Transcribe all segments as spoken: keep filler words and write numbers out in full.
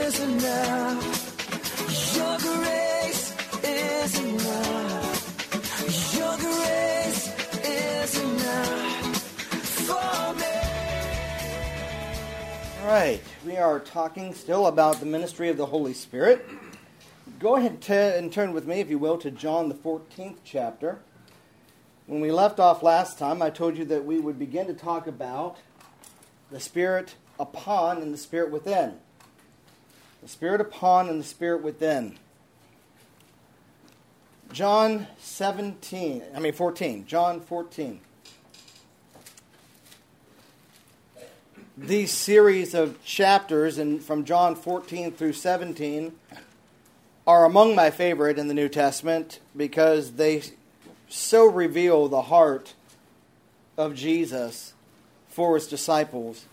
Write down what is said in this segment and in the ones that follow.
is enough. Your grace is enough. Your grace is enough for me. All right, we are talking still about the ministry of the Holy Spirit. Go ahead t- and turn with me, if you will, to John the fourteenth chapter. When we left off last time, I told you that we would begin to talk about the Spirit upon and the Spirit within. The Spirit upon and the Spirit within. John seventeen, I mean fourteen, John fourteen. These series of chapters and from John fourteen through seventeen are among my favorite in the New Testament because they so reveal the heart of Jesus for his disciples.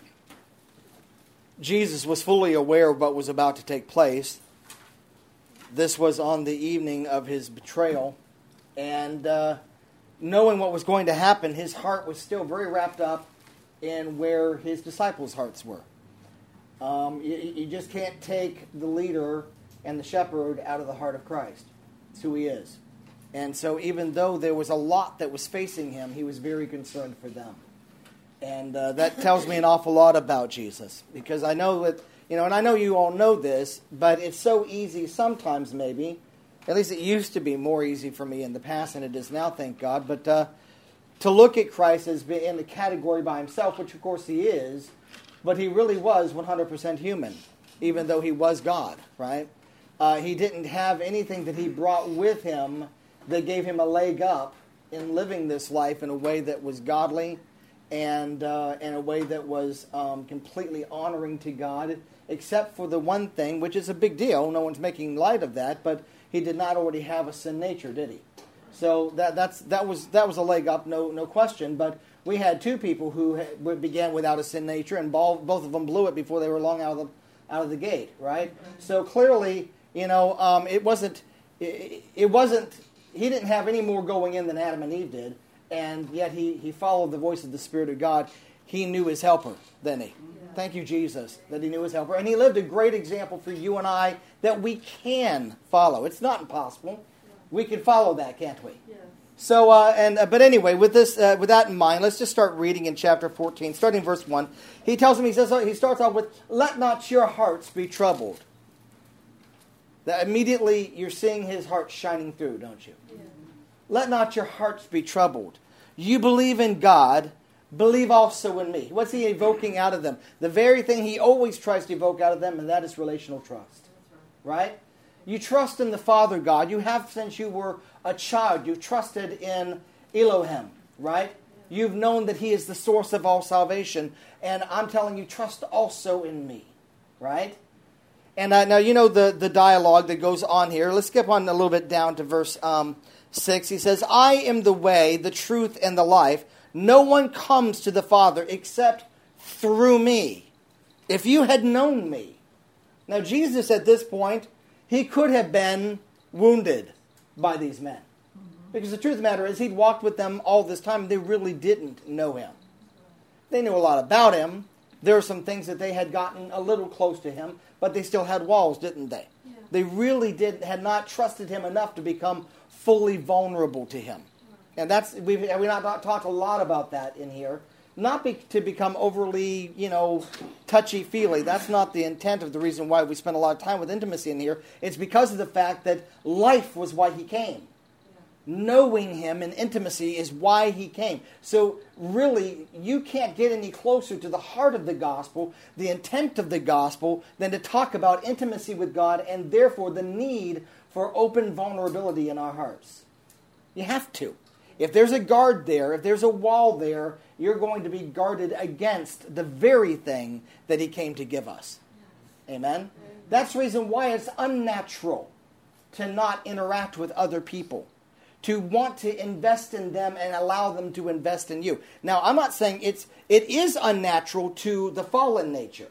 Jesus was fully aware of what was about to take place. This was on the evening of his betrayal. And uh, knowing what was going to happen, his heart was still very wrapped up in where his disciples' hearts were. Um, you, you just can't take the leader and the shepherd out of the heart of Christ. It's who he is. And so even though there was a lot that was facing him, he was very concerned for them. And uh, that tells me an awful lot about Jesus. Because I know that, you know, and I know you all know this, but it's so easy sometimes maybe, at least it used to be more easy for me in the past than it is now, thank God, but uh, to look at Christ as being in the category by himself, which of course he is, but he really was one hundred percent human, even though he was God, right? Uh, he didn't have anything that he brought with him that gave him a leg up in living this life in a way that was godly and uh, in a way that was um, completely honoring to God, except for the one thing, which is a big deal. No one's making light of that, but he did not already have a sin nature, did he? So that that's that was that was a leg up, no no question. But we had two people who had, began without a sin nature, and both both of them blew it before they were long out of the out of the gate, right? So clearly, you know, um, it wasn't it, it wasn't. He didn't have any more going in than Adam and Eve did, and yet he, he followed the voice of the Spirit of God. He knew his helper, didn't he? Yeah. Thank you, Jesus, that he knew his helper. And he lived a great example for you and I that we can follow. It's not impossible. Yeah. We can follow that, can't we? Yeah. So, uh, and uh, but anyway, with this, uh, with that in mind, let's just start reading in chapter fourteen, starting verse one. He tells him, he says, he starts off with, "Let not your hearts be troubled." That immediately you're seeing his heart shining through, don't you? Yeah. "Let not your hearts be troubled. You believe in God, believe also in me." What's he evoking out of them? The very thing he always tries to evoke out of them, and that is relational trust. Right? You trust in the Father God. You have since you were a child. You've trusted in Elohim, right? Yeah. You've known that he is the source of all salvation. And I'm telling you, trust also in me, right? And uh, now, you know the, the dialogue that goes on here. Let's skip on a little bit down to verse um, six. He says, "I am the way, the truth, and the life. No one comes to the Father except through me. If you had known me." Now, Jesus at this point, he could have been wounded by these men. Because the truth of the matter is, he'd walked with them all this time, and they really didn't know him. They knew a lot about him. There were some things that they had gotten a little close to him, but they still had walls, didn't they? Yeah. They really did had not trusted him enough to become fully vulnerable to him. Right. And that's we've we not, not talked a lot about that in here. Not be, to become overly, you know, touchy-feely. That's not the intent of the reason why we spend a lot of time with intimacy in here. It's because of the fact that life was why he came. Knowing him in intimacy is why he came. So really, you can't get any closer to the heart of the gospel, the intent of the gospel, than to talk about intimacy with God and therefore the need for open vulnerability in our hearts. You have to. If there's a guard there, if there's a wall there, you're going to be guarded against the very thing that he came to give us. Amen? That's the reason why it's unnatural to not interact with other people, to want to invest in them and allow them to invest in you. Now, I'm not saying it's it is unnatural to the fallen nature,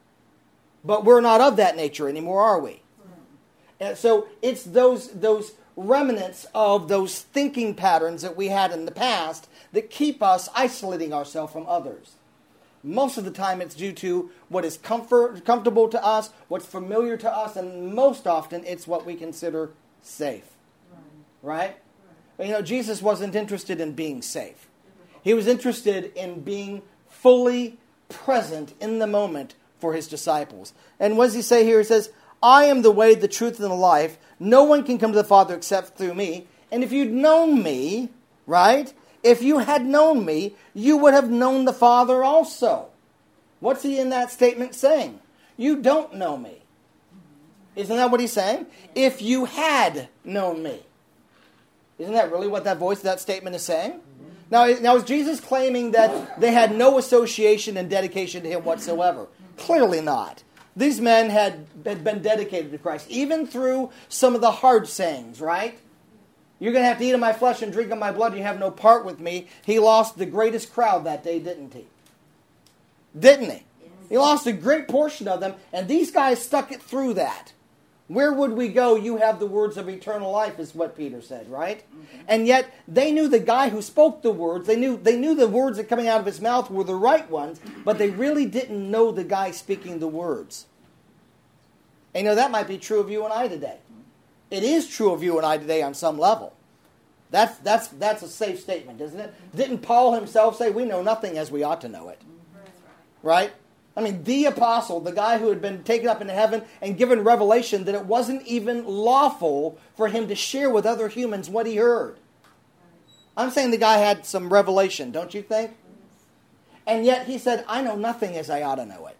but we're not of that nature anymore, are we? And so it's those those remnants of those thinking patterns that we had in the past that keep us isolating ourselves from others. Most of the time it's due to what is comfort, comfortable to us, what's familiar to us, and most often it's what we consider safe. Right? Right? Right. You know, Jesus wasn't interested in being safe. He was interested in being fully present in the moment for his disciples. And what does he say here? He says, I am the way, the truth, and the life. No one can come to the Father except through me. And if you'd known me, right? If you had known me, you would have known the Father also. What's he in that statement saying? You don't know me. Isn't that what he's saying? If you had known me. Isn't that really what that voice, that statement is saying? Now, now is Jesus claiming that they had no association and dedication to him whatsoever? Clearly not. These men had, had been dedicated to Christ, even through some of the hard sayings, right? You're going to have to eat of my flesh and drink of my blood, and you have no part with me. He lost the greatest crowd that day, didn't he? Didn't he? He lost a great portion of them, and these guys stuck it through that. Where would we go? You have the words of eternal life, is what Peter said, right? Mm-hmm. And yet, they knew the guy who spoke the words. They knew they knew the words that coming out of his mouth were the right ones, but they really didn't know the guy speaking the words. And you know, that might be true of you and I today. It is true of you and I today on some level. That's, that's, that's a safe statement, isn't it? Didn't Paul himself say, we know nothing as we ought to know it? Right? I mean, the apostle, the guy who had been taken up into heaven and given revelation that it wasn't even lawful for him to share with other humans what he heard. I'm saying the guy had some revelation, don't you think? And yet he said, I know nothing as I ought to know it.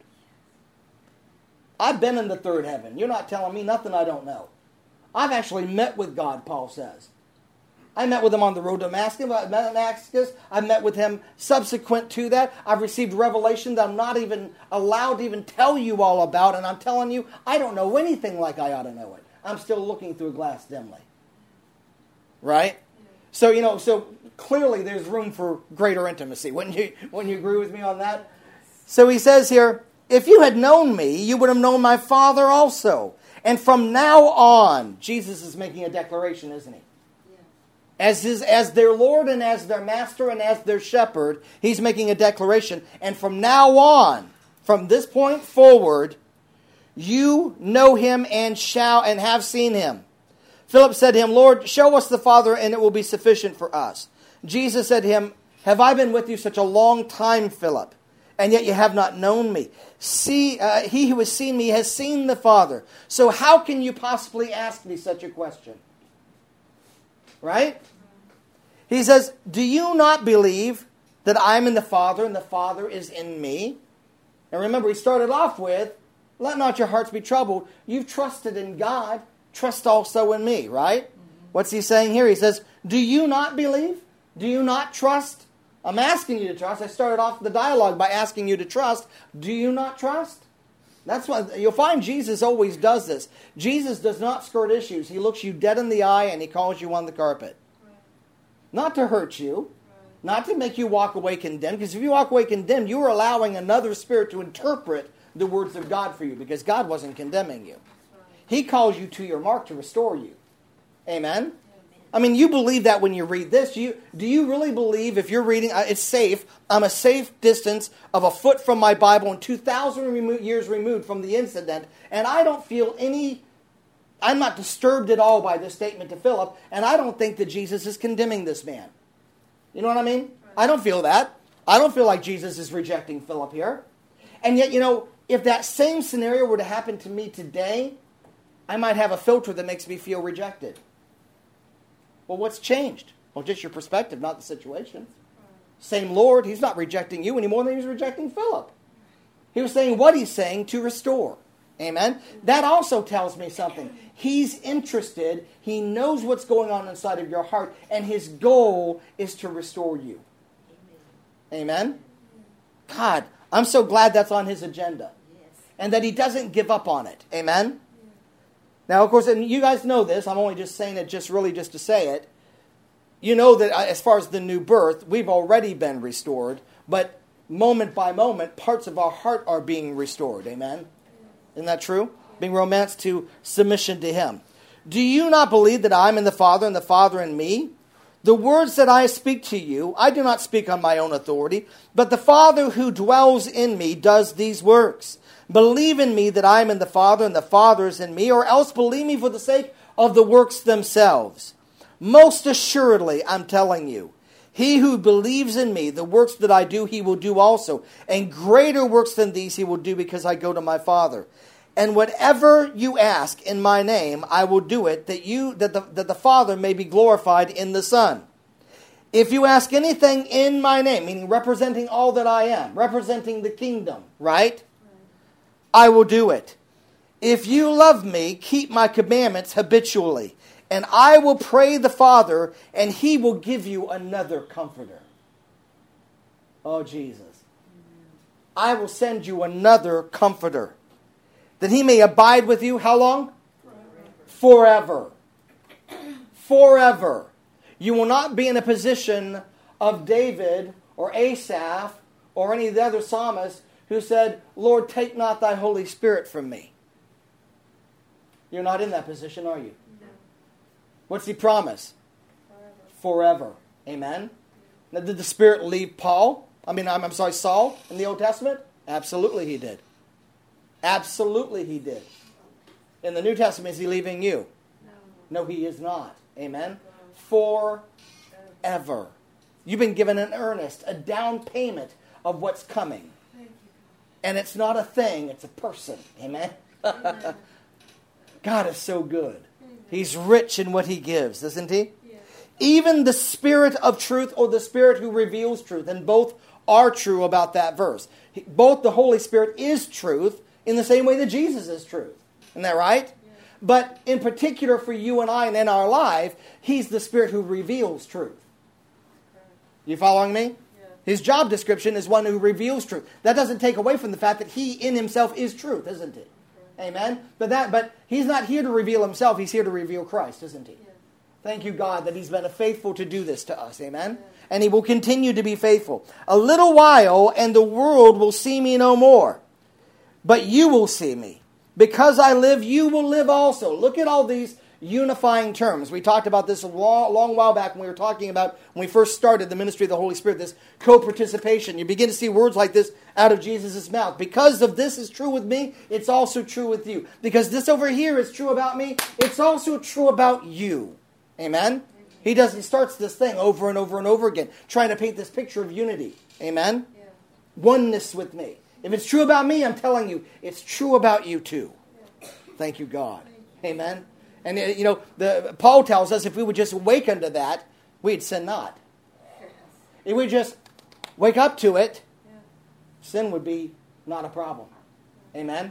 I've been in the third heaven. You're not telling me nothing I don't know. I've actually met with God, Paul says. I met with him on the road to Damascus. I met with him subsequent to that. I've received revelation that I'm not even allowed to even tell you all about. And I'm telling you, I don't know anything like I ought to know it. I'm still looking through a glass dimly. Right? So, you know, so clearly there's room for greater intimacy. Wouldn't you, wouldn't you agree with me on that? So he says here, if you had known me, you would have known my Father also. And from now on, Jesus is making a declaration, isn't he? As his, as their Lord and as their Master and as their Shepherd, he's making a declaration. And from now on, from this point forward, you know him and shall and have seen him. Philip said to him, Lord, show us the Father, and it will be sufficient for us. Jesus said to him, have I been with you such a long time, Philip, and yet you have not known me? See, uh, he who has seen me has seen the Father. So how can you possibly ask me such a question? Right? He says, do you not believe that I'm in the Father and the Father is in me? And remember, he started off with, let not your hearts be troubled. You've trusted in God. Trust also in me, right? Mm-hmm. What's he saying here? He says, do you not believe? Do you not trust? I'm asking you to trust. I started off the dialogue by asking you to trust. Do you not trust? That's what you'll find Jesus always does this. Jesus does not skirt issues. He looks you dead in the eye and he calls you on the carpet. Right. Not to hurt you, right. Not to make you walk away condemned, because if you walk away condemned, you are allowing another spirit to interpret the words of God for you, because God wasn't condemning you. Right. He calls you to your mark to restore you. Amen? I mean, you believe that when you read this. Do you, do you really believe if you're reading, uh, it's safe, I'm a safe distance of a foot from my Bible and two thousand remo- years removed from the incident, and I don't feel any, I'm not disturbed at all by this statement to Philip, and I don't think that Jesus is condemning this man. You know what I mean? I don't feel that. I don't feel like Jesus is rejecting Philip here. And yet, you know, if that same scenario were to happen to me today, I might have a filter that makes me feel rejected. Well, what's changed? Well, just your perspective, not the situation. Same Lord, he's not rejecting you any more than he was rejecting Philip. He was saying what he's saying to restore. Amen? That also tells me something. He's interested. He knows what's going on inside of your heart, and his goal is to restore you. Amen? God, I'm so glad that's on his agenda. And that he doesn't give up on it. Amen? Now, of course, and you guys know this. I'm only just saying it just really just to say it. You know that as far as the new birth, we've already been restored. But moment by moment, parts of our heart are being restored. Amen? Isn't that true? Being romanced to submission to him. Do you not believe that I'm in the Father and the Father in me? The words that I speak to you, I do not speak on my own authority, but the Father who dwells in me does these works. Believe in me that I am in the Father and the Father is in me, or else believe me for the sake of the works themselves. Most assuredly, I'm telling you, he who believes in me, the works that I do, he will do also. And greater works than these he will do, because I go to my Father. And whatever you ask in my name, I will do it, that you that the, that the Father may be glorified in the Son. If you ask anything in my name, meaning representing all that I am, representing the kingdom, right? right? I will do it. If you love me, keep my commandments habitually. And I will pray the Father, and he will give you another comforter. Oh, Jesus. I will send you another comforter, that he may abide with you, how long? Forever. Forever. Forever. You will not be in a position of David or Asaph or any of the other psalmists who said, Lord, take not thy Holy Spirit from me. You're not in that position, are you? No. What's he promise? Forever. Forever. Amen? Now, did the Spirit leave Paul? I mean, I'm, I'm sorry, Saul in the Old Testament? Absolutely he did. Absolutely he did. In the New Testament, is he leaving you? No, no he is not. Amen? Forever. You've been given an earnest, a down payment of what's coming. And it's not a thing, it's a person. Amen? Amen. God is so good. Amen. He's rich in what he gives, isn't he? Yeah. Even the Spirit of truth, or the Spirit who reveals truth, and both are true about that verse. Both the Holy Spirit is truth, in the same way that Jesus is truth. Isn't that right? Yeah. But in particular for you and I and in our life, he's the Spirit who reveals truth. Okay. You following me? Yeah. His job description is one who reveals truth. That doesn't take away from the fact that he in himself is truth, isn't it? Okay. Amen? But that, but he's not here to reveal himself. He's here to reveal Christ, isn't he? Yeah. Thank you, God, that he's been faithful to do this to us. Amen? Yeah. And he will continue to be faithful. A little while, and the world will see me no more. But you will see me. Because I live, you will live also. Look at all these unifying terms. We talked about this a long, long while back when we were talking about, when we first started the ministry of the Holy Spirit, this co-participation. You begin to see words like this out of Jesus' mouth. Because of this is true with me, it's also true with you. Because this over here is true about me, it's also true about you. Amen? He does. He starts this thing over and over and over again, trying to paint this picture of unity. Amen? Yeah. Oneness with me. If it's true about me, I'm telling you, it's true about you too. Thank you, God. Amen. And you know, the Paul tells us if we would just awaken to that, we'd sin not. If we just wake up to it, sin would be not a problem. Amen.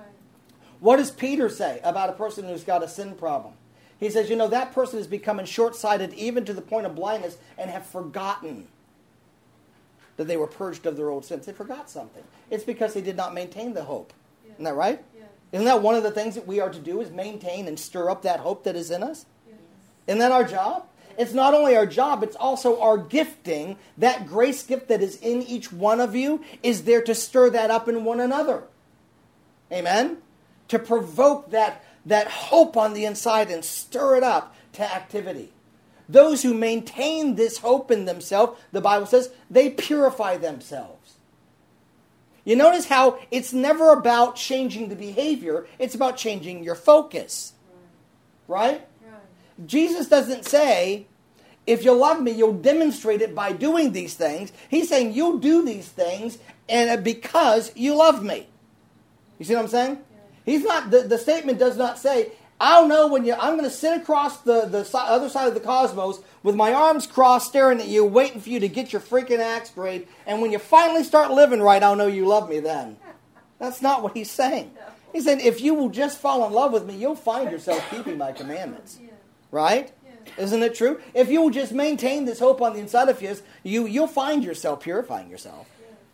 What does Peter say about a person who's got a sin problem? He says, you know, that person is becoming short-sighted even to the point of blindness and have forgotten that they were purged of their old sins. They forgot something. It's because they did not maintain the hope. Yeah. Isn't that right? Yeah. Isn't that one of the things that we are to do, is maintain and stir up that hope that is in us? Yes. Isn't that our job? Yeah. It's not only our job, it's also our gifting. That grace gift that is in each one of you is there to stir that up in one another. Amen? To provoke that, that hope on the inside and stir it up to activity. Those who maintain this hope in themselves, the Bible says, they purify themselves. You notice how it's never about changing the behavior, it's about changing your focus. Right? Right? Right. Jesus doesn't say, if you love me, you'll demonstrate it by doing these things. He's saying you'll do these things and because you love me. You see what I'm saying? Yeah. He's not. The, the statement does not say, I'll know when you, I'm going to sit across the, the si- other side of the cosmos with my arms crossed, staring at you, waiting for you to get your freaking act straight. And when you finally start living right, I'll know you love me then. That's not what he's saying. He said, if you will just fall in love with me, you'll find yourself keeping my commandments. Right? Isn't it true? If you will just maintain this hope on the inside of you, you you'll find yourself purifying yourself.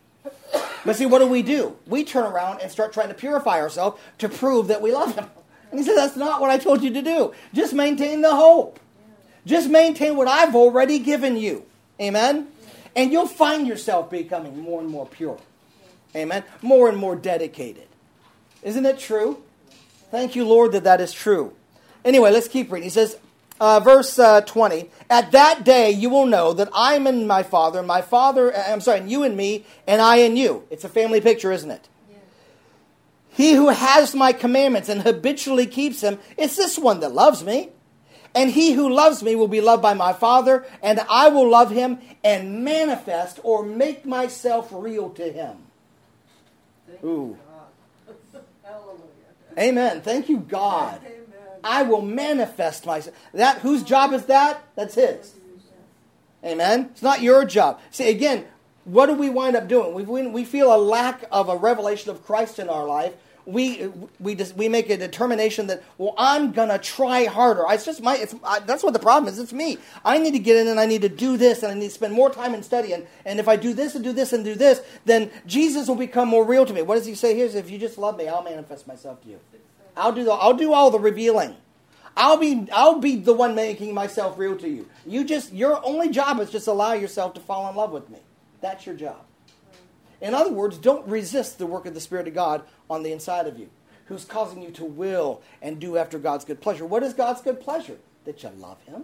But see, what do we do? We turn around and start trying to purify ourselves to prove that we love him. And he said, that's not what I told you to do. Just maintain the hope. Just maintain what I've already given you. Amen? And you'll find yourself becoming more and more pure. Amen? More and more dedicated. Isn't it true? Thank you, Lord, that that is true. Anyway, let's keep reading. He says, Uh, verse uh, twenty, at that day you will know that I am in my Father, and my Father, I'm sorry, and you in me, and I in you. It's a family picture, isn't it? Yeah. He who has my commandments and habitually keeps them, it's this one that loves me. And he who loves me will be loved by my Father, and I will love him and manifest or make myself real to him. Thank Ooh. you, God. Hallelujah. Amen. Thank you, God. Amen. I will manifest myself. That whose job is that? That's his. Amen. It's not your job. See, again, what do we wind up doing? We we, we feel a lack of a revelation of Christ in our life. We we just we make a determination that, well, I'm gonna try harder. It's just my. It's I, that's what the problem is. It's me. I need to get in and I need to do this and I need to spend more time in studying. And if I do this and do this and do this, then Jesus will become more real to me. What does he say here? If you just love me, I'll manifest myself to you. I'll do the, I'll do all the revealing. I'll be I'll be the one making myself real to you. You just your only job is just allow yourself to fall in love with me. That's your job. In other words, don't resist the work of the Spirit of God on the inside of you, who's causing you to will and do after God's good pleasure. What is God's good pleasure? That you love him.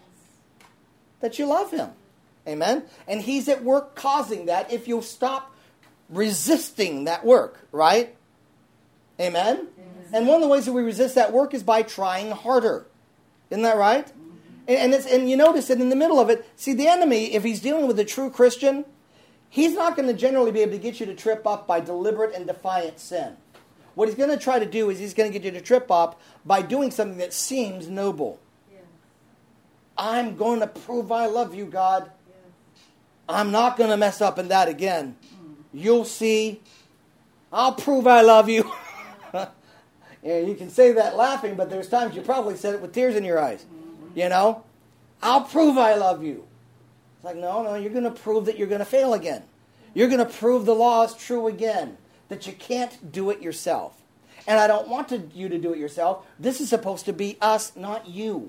That you love him. Amen? And he's at work causing that if you'll stop resisting that work, right? Amen? Amen? And one of the ways that we resist that work is by trying harder. Isn't that right? Mm-hmm. And, and, it's, and you notice that in the middle of it, see, the enemy, if he's dealing with a true Christian, he's not going to generally be able to get you to trip up by deliberate and defiant sin. What he's going to try to do is he's going to get you to trip up by doing something that seems noble. Yeah. I'm going to prove I love you, God. Yeah. I'm not going to mess up in that again. Mm. You'll see. I'll prove I love you. Yeah, you can say that laughing, but there's times you probably said it with tears in your eyes. Mm-hmm. You know? I'll prove I love you. It's like, no, no, you're going to prove that you're going to fail again. You're going to prove the law is true again. That you can't do it yourself. And I don't want to, you to do it yourself. This is supposed to be us, not you.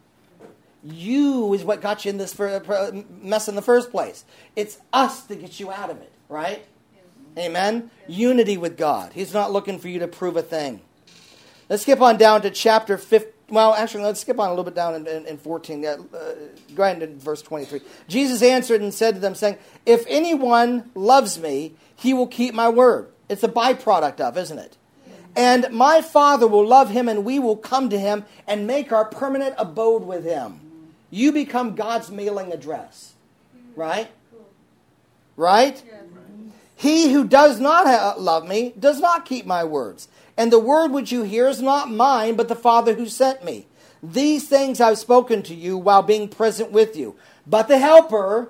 You is what got you in this mess in the first place. It's us that gets you out of it, right? Yeah. Amen? Yeah. Unity with God. He's not looking for you to prove a thing. Let's skip on down to chapter fifteen. Well, actually, let's skip on a little bit down in, in, in fourteen. Uh, go ahead to verse twenty-three. Jesus answered and said to them, saying, if anyone loves me, he will keep my word. It's a byproduct of, isn't it? And my Father will love him, and we will come to him and make our permanent abode with him. You become God's mailing address. Right? Right? He who does not ha- love me does not keep my words. And the word which you hear is not mine, but the Father who sent me. These things I've spoken to you while being present with you. But the Helper,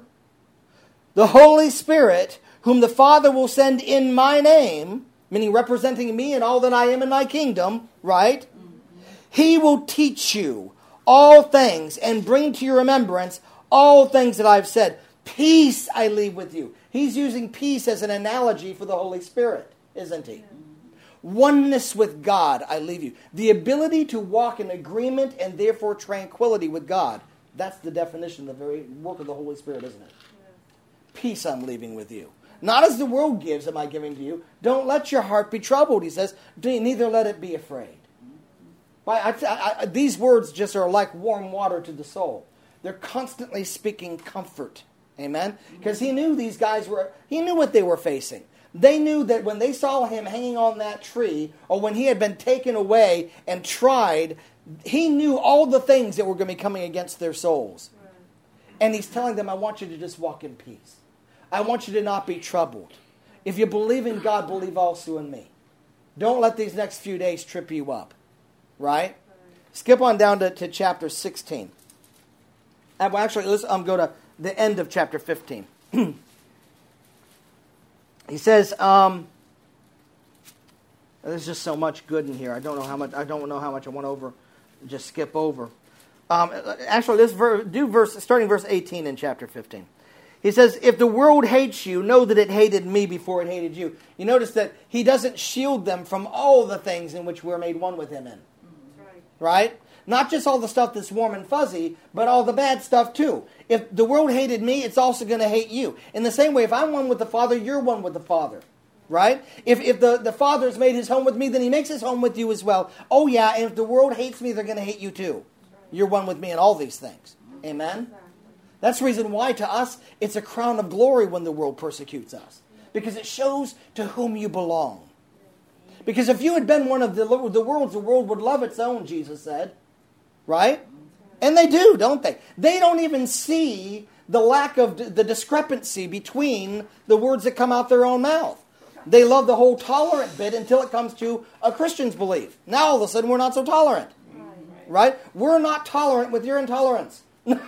the Holy Spirit, whom the Father will send in my name, meaning representing me and all that I am in my kingdom, right? Mm-hmm. He will teach you all things and bring to your remembrance all things that I've said. Peace I leave with you. He's using peace as an analogy for the Holy Spirit, isn't he? Yeah. Oneness with God, I leave you. The ability to walk in agreement and therefore tranquility with God. That's the definition of the very work of the Holy Spirit, isn't it? Yeah. Peace I'm leaving with you. Not as the world gives am I giving to you. Don't let your heart be troubled, he says. Neither let it be afraid. I, I, I, these words just are like warm water to the soul. They're constantly speaking comfort. Amen? Because he knew these guys were, he knew what they were facing. They knew that when they saw him hanging on that tree, or when he had been taken away and tried, he knew all the things that were going to be coming against their souls. Right. And he's telling them, I want you to just walk in peace. I want you to not be troubled. If you believe in God, believe also in me. Don't let these next few days trip you up. Right? Right. Skip on down to, to chapter sixteen. Uh, well, actually, let's um, go to the end of chapter fifteen. He says, um, there's just so much good in here. I don't know how much. I don't know how much I went over. Just skip over. Um, actually, this ver- do verse starting verse eighteen in chapter fifteen. He says, if the world hates you, know that it hated me before it hated you. You notice that he doesn't shield them from all the things in which we're made one with him in. Right? Right? Not just all the stuff that's warm and fuzzy, but all the bad stuff too. If the world hated me, it's also going to hate you. In the same way, if I'm one with the Father, you're one with the Father. Right? If if the, the Father's made his home with me, then he makes his home with you as well. Oh yeah, and if the world hates me, they're going to hate you too. you're one with me in all these things. Amen? That's the reason why to us it's a crown of glory when the world persecutes us. Because it shows to whom you belong. Because if you had been one of the, the world's, the world would love its own, Jesus said. Right? And they do, don't they? They don't even see the lack of the discrepancy between the words that come out their own mouth. They love the whole tolerant bit until it comes to a Christian's belief. Now all of a sudden we're not so tolerant. Right? We're not tolerant with your intolerance.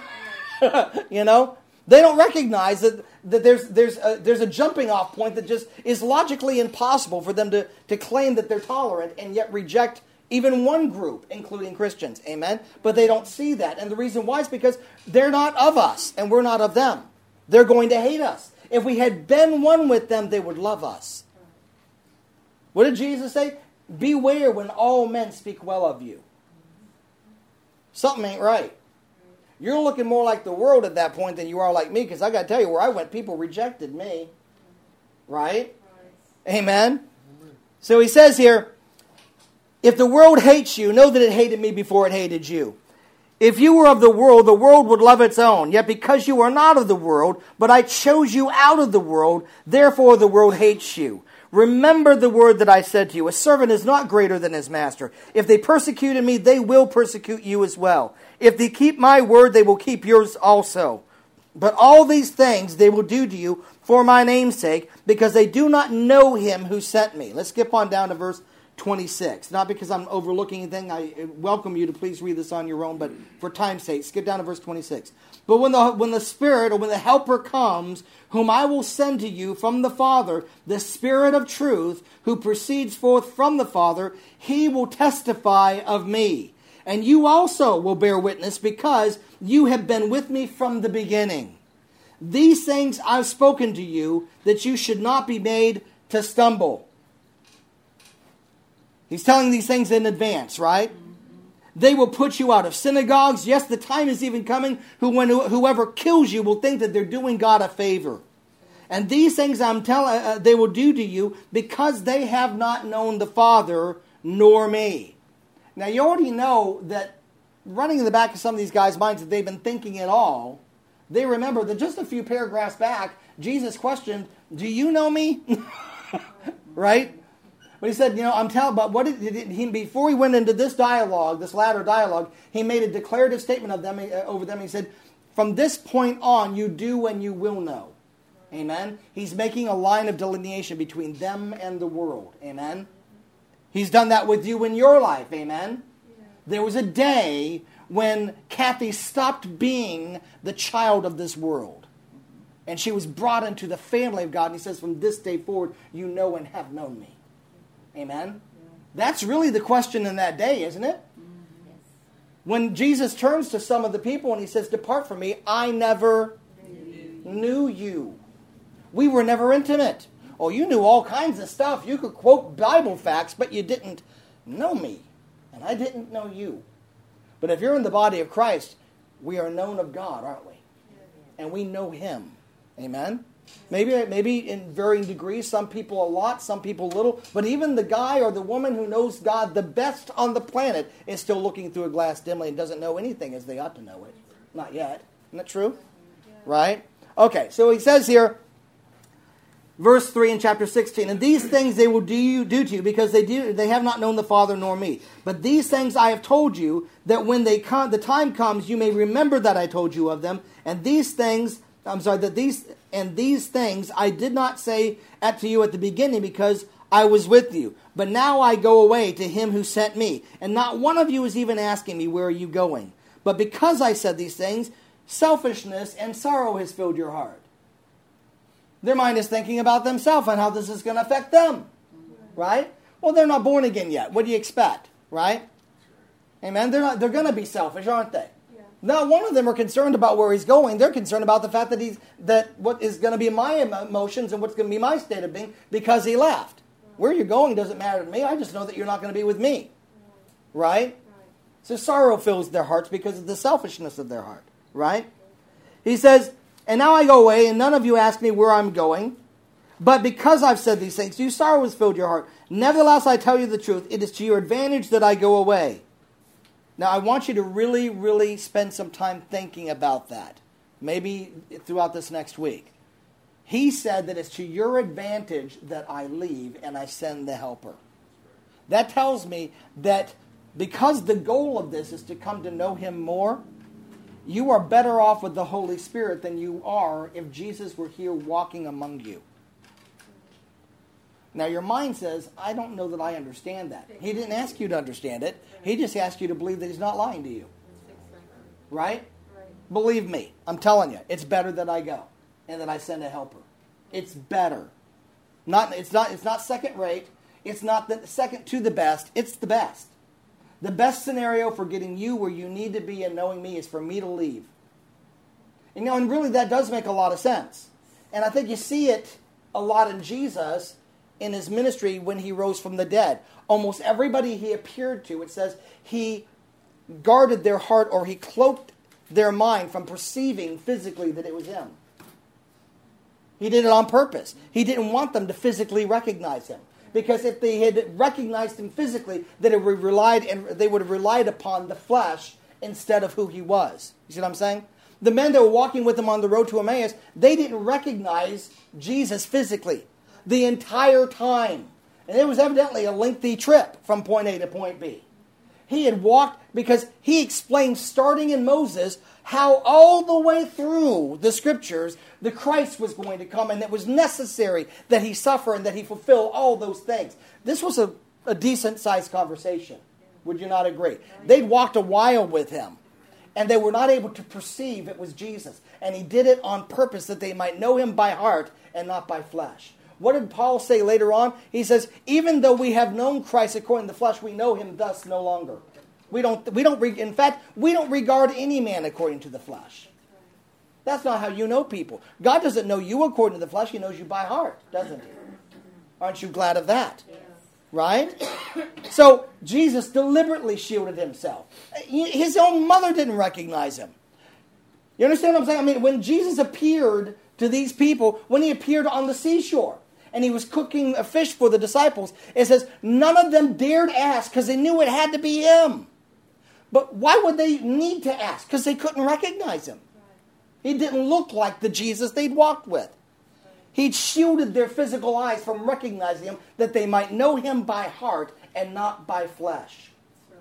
You know? They don't recognize that, that there's there's a, there's a jumping off point that just is logically impossible for them to, to claim that they're tolerant and yet reject even one group, including Christians. Amen? But they don't see that. And the reason why is because they're not of us and we're not of them. They're going to hate us. If we had been one with them, they would love us. What did Jesus say? Beware when all men speak well of you. Something ain't right. You're looking more like the world at that point than you are like me, because I got to tell you, where I went, people rejected me. Right? Amen? So he says here, if the world hates you, know that it hated me before it hated you. If you were of the world, the world would love its own. Yet because you are not of the world, but I chose you out of the world, therefore the world hates you. Remember the word that I said to you. A servant is not greater than his master. If they persecuted me, they will persecute you as well. If they keep my word, they will keep yours also. But all these things they will do to you for my name's sake, because they do not know him who sent me. Let's skip on down to verse twenty-six. Not because I'm overlooking anything. I welcome you to please read this on your own, but for time's sake, skip down to verse twenty-six. But when the when the Spirit, or when the Helper comes, whom I will send to you from the Father, the Spirit of truth, who proceeds forth from the Father, he will testify of me. And you also will bear witness, because you have been with me from the beginning. These things I've spoken to you, that you should not be made to stumble. He's telling these things in advance, right? They will put you out of synagogues. Yes, the time is even coming who, when whoever kills you will think that they're doing God a favor. And these things I'm telling, uh, they will do to you because they have not known the Father nor me. Now you already know that running in the back of some of these guys' minds that they've been thinking it all. They remember that just a few paragraphs back, Jesus questioned, "Do you know me?" Right? But he said, you know, I'm telling, but what did, did he, before he went into this dialogue, this latter dialogue, he made a declarative statement of them, uh, over them. He said, from this point on, you do and you will know. Amen? He's making a line of delineation between them and the world. Amen? He's done that with you in your life. Amen? Yeah. There was a day when Kathy stopped being the child of this world. And she was brought into the family of God. And he says, from this day forward, you know and have known me. Amen? Yeah. That's really the question in that day, isn't it? Mm, yes. When Jesus turns to some of the people and he says, depart from me, I never knew. knew you. We were never intimate. Oh, you knew all kinds of stuff. You could quote Bible facts, but you didn't know me. And I didn't know you. But if you're in the body of Christ, we are known of God, aren't we? And we know him. Amen? Maybe maybe in varying degrees, some people a lot, some people little. But even the guy or the woman who knows God the best on the planet is still looking through a glass dimly and doesn't know anything as they ought to know it. Not yet. Isn't that true? Right? Okay, so he says here, verse three in chapter sixteen, and these things they will do you do to you, because they do they have not known the Father nor me. But these things I have told you, that when they come, the time comes, you may remember that I told you of them. And these things, I'm sorry, that these and these things I did not say at to you at the beginning, because I was with you. But now I go away to him who sent me, and not one of you is even asking me, where are you going? But because I said these things, selfishness and sorrow has filled your heart. Their mind is thinking about themselves and how this is going to affect them. Right? Well, they're not born again yet. What do you expect? Right? Amen? They're not, they're going to be selfish, aren't they? Yeah. Not one of them are concerned about where he's going. They're concerned about the fact that he's that what is going to be my emotions and what's going to be my state of being because he left. Where you're going doesn't matter to me. I just know that you're not going to be with me. Right? Right? So sorrow fills their hearts because of the selfishness of their heart. Right? He says, and now I go away, and none of you ask me where I'm going. But because I've said these things, you sorrow has filled your heart. Nevertheless, I tell you the truth. It is to your advantage that I go away. Now, I want you to really, really spend some time thinking about that. Maybe throughout this next week. He said that it's to your advantage that I leave and I send the helper. That tells me that because the goal of this is to come to know him more, you are better off with the Holy Spirit than you are if Jesus were here walking among you. Now, your mind says, I don't know that I understand that. He didn't ask you to understand it. He just asked you to believe that he's not lying to you. Right? Believe me, I'm telling you, it's better that I go and that I send a helper. It's better. Not, it's not, it's not second rate. It's not the second to the best. It's the best. The best scenario for getting you where you need to be and knowing me is for me to leave. And, you know, and really that does make a lot of sense. And I think you see it a lot in Jesus in his ministry when he rose from the dead. Almost everybody he appeared to, it says, he guarded their heart or he cloaked their mind from perceiving physically that it was him. He did it on purpose. He didn't want them to physically recognize him. Because if they had recognized him physically, then it would relied and they would have relied upon the flesh instead of who he was. You see what I'm saying? The men that were walking with him on the road to Emmaus, they didn't recognize Jesus physically the entire time. And it was evidently a lengthy trip from point A to point B. He had walked because he explained, starting in Moses, how all the way through the Scriptures, the Christ was going to come, and it was necessary that he suffer and that he fulfill all those things. This was a, a decent-sized conversation. Would you not agree? They'd walked a while with him, and they were not able to perceive it was Jesus. And he did it on purpose that they might know him by heart and not by flesh. What did Paul say later on? He says, even though we have known Christ according to the flesh, we know him thus no longer. We don't, we don't, in fact, we don't regard any man according to the flesh. That's not how you know people. God doesn't know you according to the flesh. He knows you by heart, doesn't he? Aren't you glad of that? Right? So, Jesus deliberately shielded himself. His own mother didn't recognize him. You understand what I'm saying? I mean, when Jesus appeared to these people, when he appeared on the seashore, and he was cooking a fish for the disciples, it says, none of them dared ask because they knew it had to be him. But why would they need to ask? Because they couldn't recognize him. He didn't look like the Jesus they'd walked with. He'd shielded their physical eyes from recognizing him that they might know him by heart and not by flesh.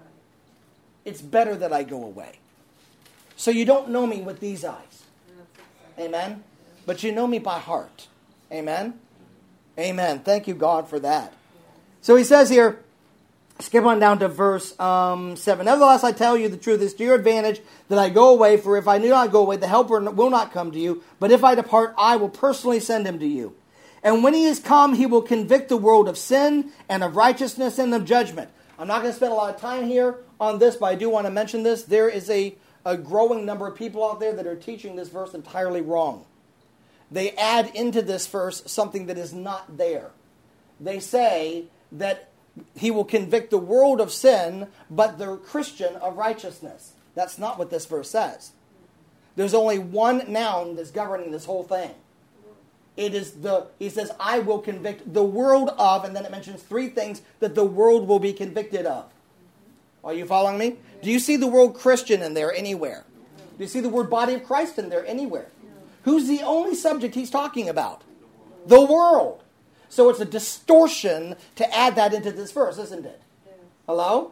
It's better that I go away. So you don't know me with these eyes. Amen? But you know me by heart. Amen? Amen. Thank you, God, for that. So he says here, skip on down to verse um, seven. Nevertheless, I tell you the truth, it's to your advantage that I go away, for if I do not go away, the Helper will not come to you. But if I depart, I will personally send him to you. And when he is come, he will convict the world of sin and of righteousness and of judgment. I'm not going to spend a lot of time here on this, but I do want to mention this. There is a, a growing number of people out there that are teaching this verse entirely wrong. They add into this verse something that is not there. They say that he will convict the world of sin, but the Christian of righteousness. That's not what this verse says. There's only one noun that's governing this whole thing. It is the, he says, I will convict the world of, and then it mentions three things that the world will be convicted of. Are you following me? Do you see the word Christian in there anywhere? Do you see the word body of Christ in there anywhere? Who's the only subject he's talking about? The world. So it's a distortion to add that into this verse, isn't it? Hello?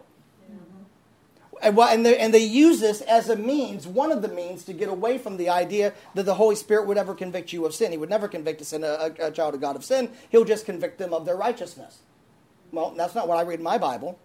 And, well, and, they, and they use this as a means, one of the means, to get away from the idea that the Holy Spirit would ever convict you of sin. He would never convict a, sin, a, a child of God of sin. He'll just convict them of their righteousness. Well, that's not what I read in my Bible.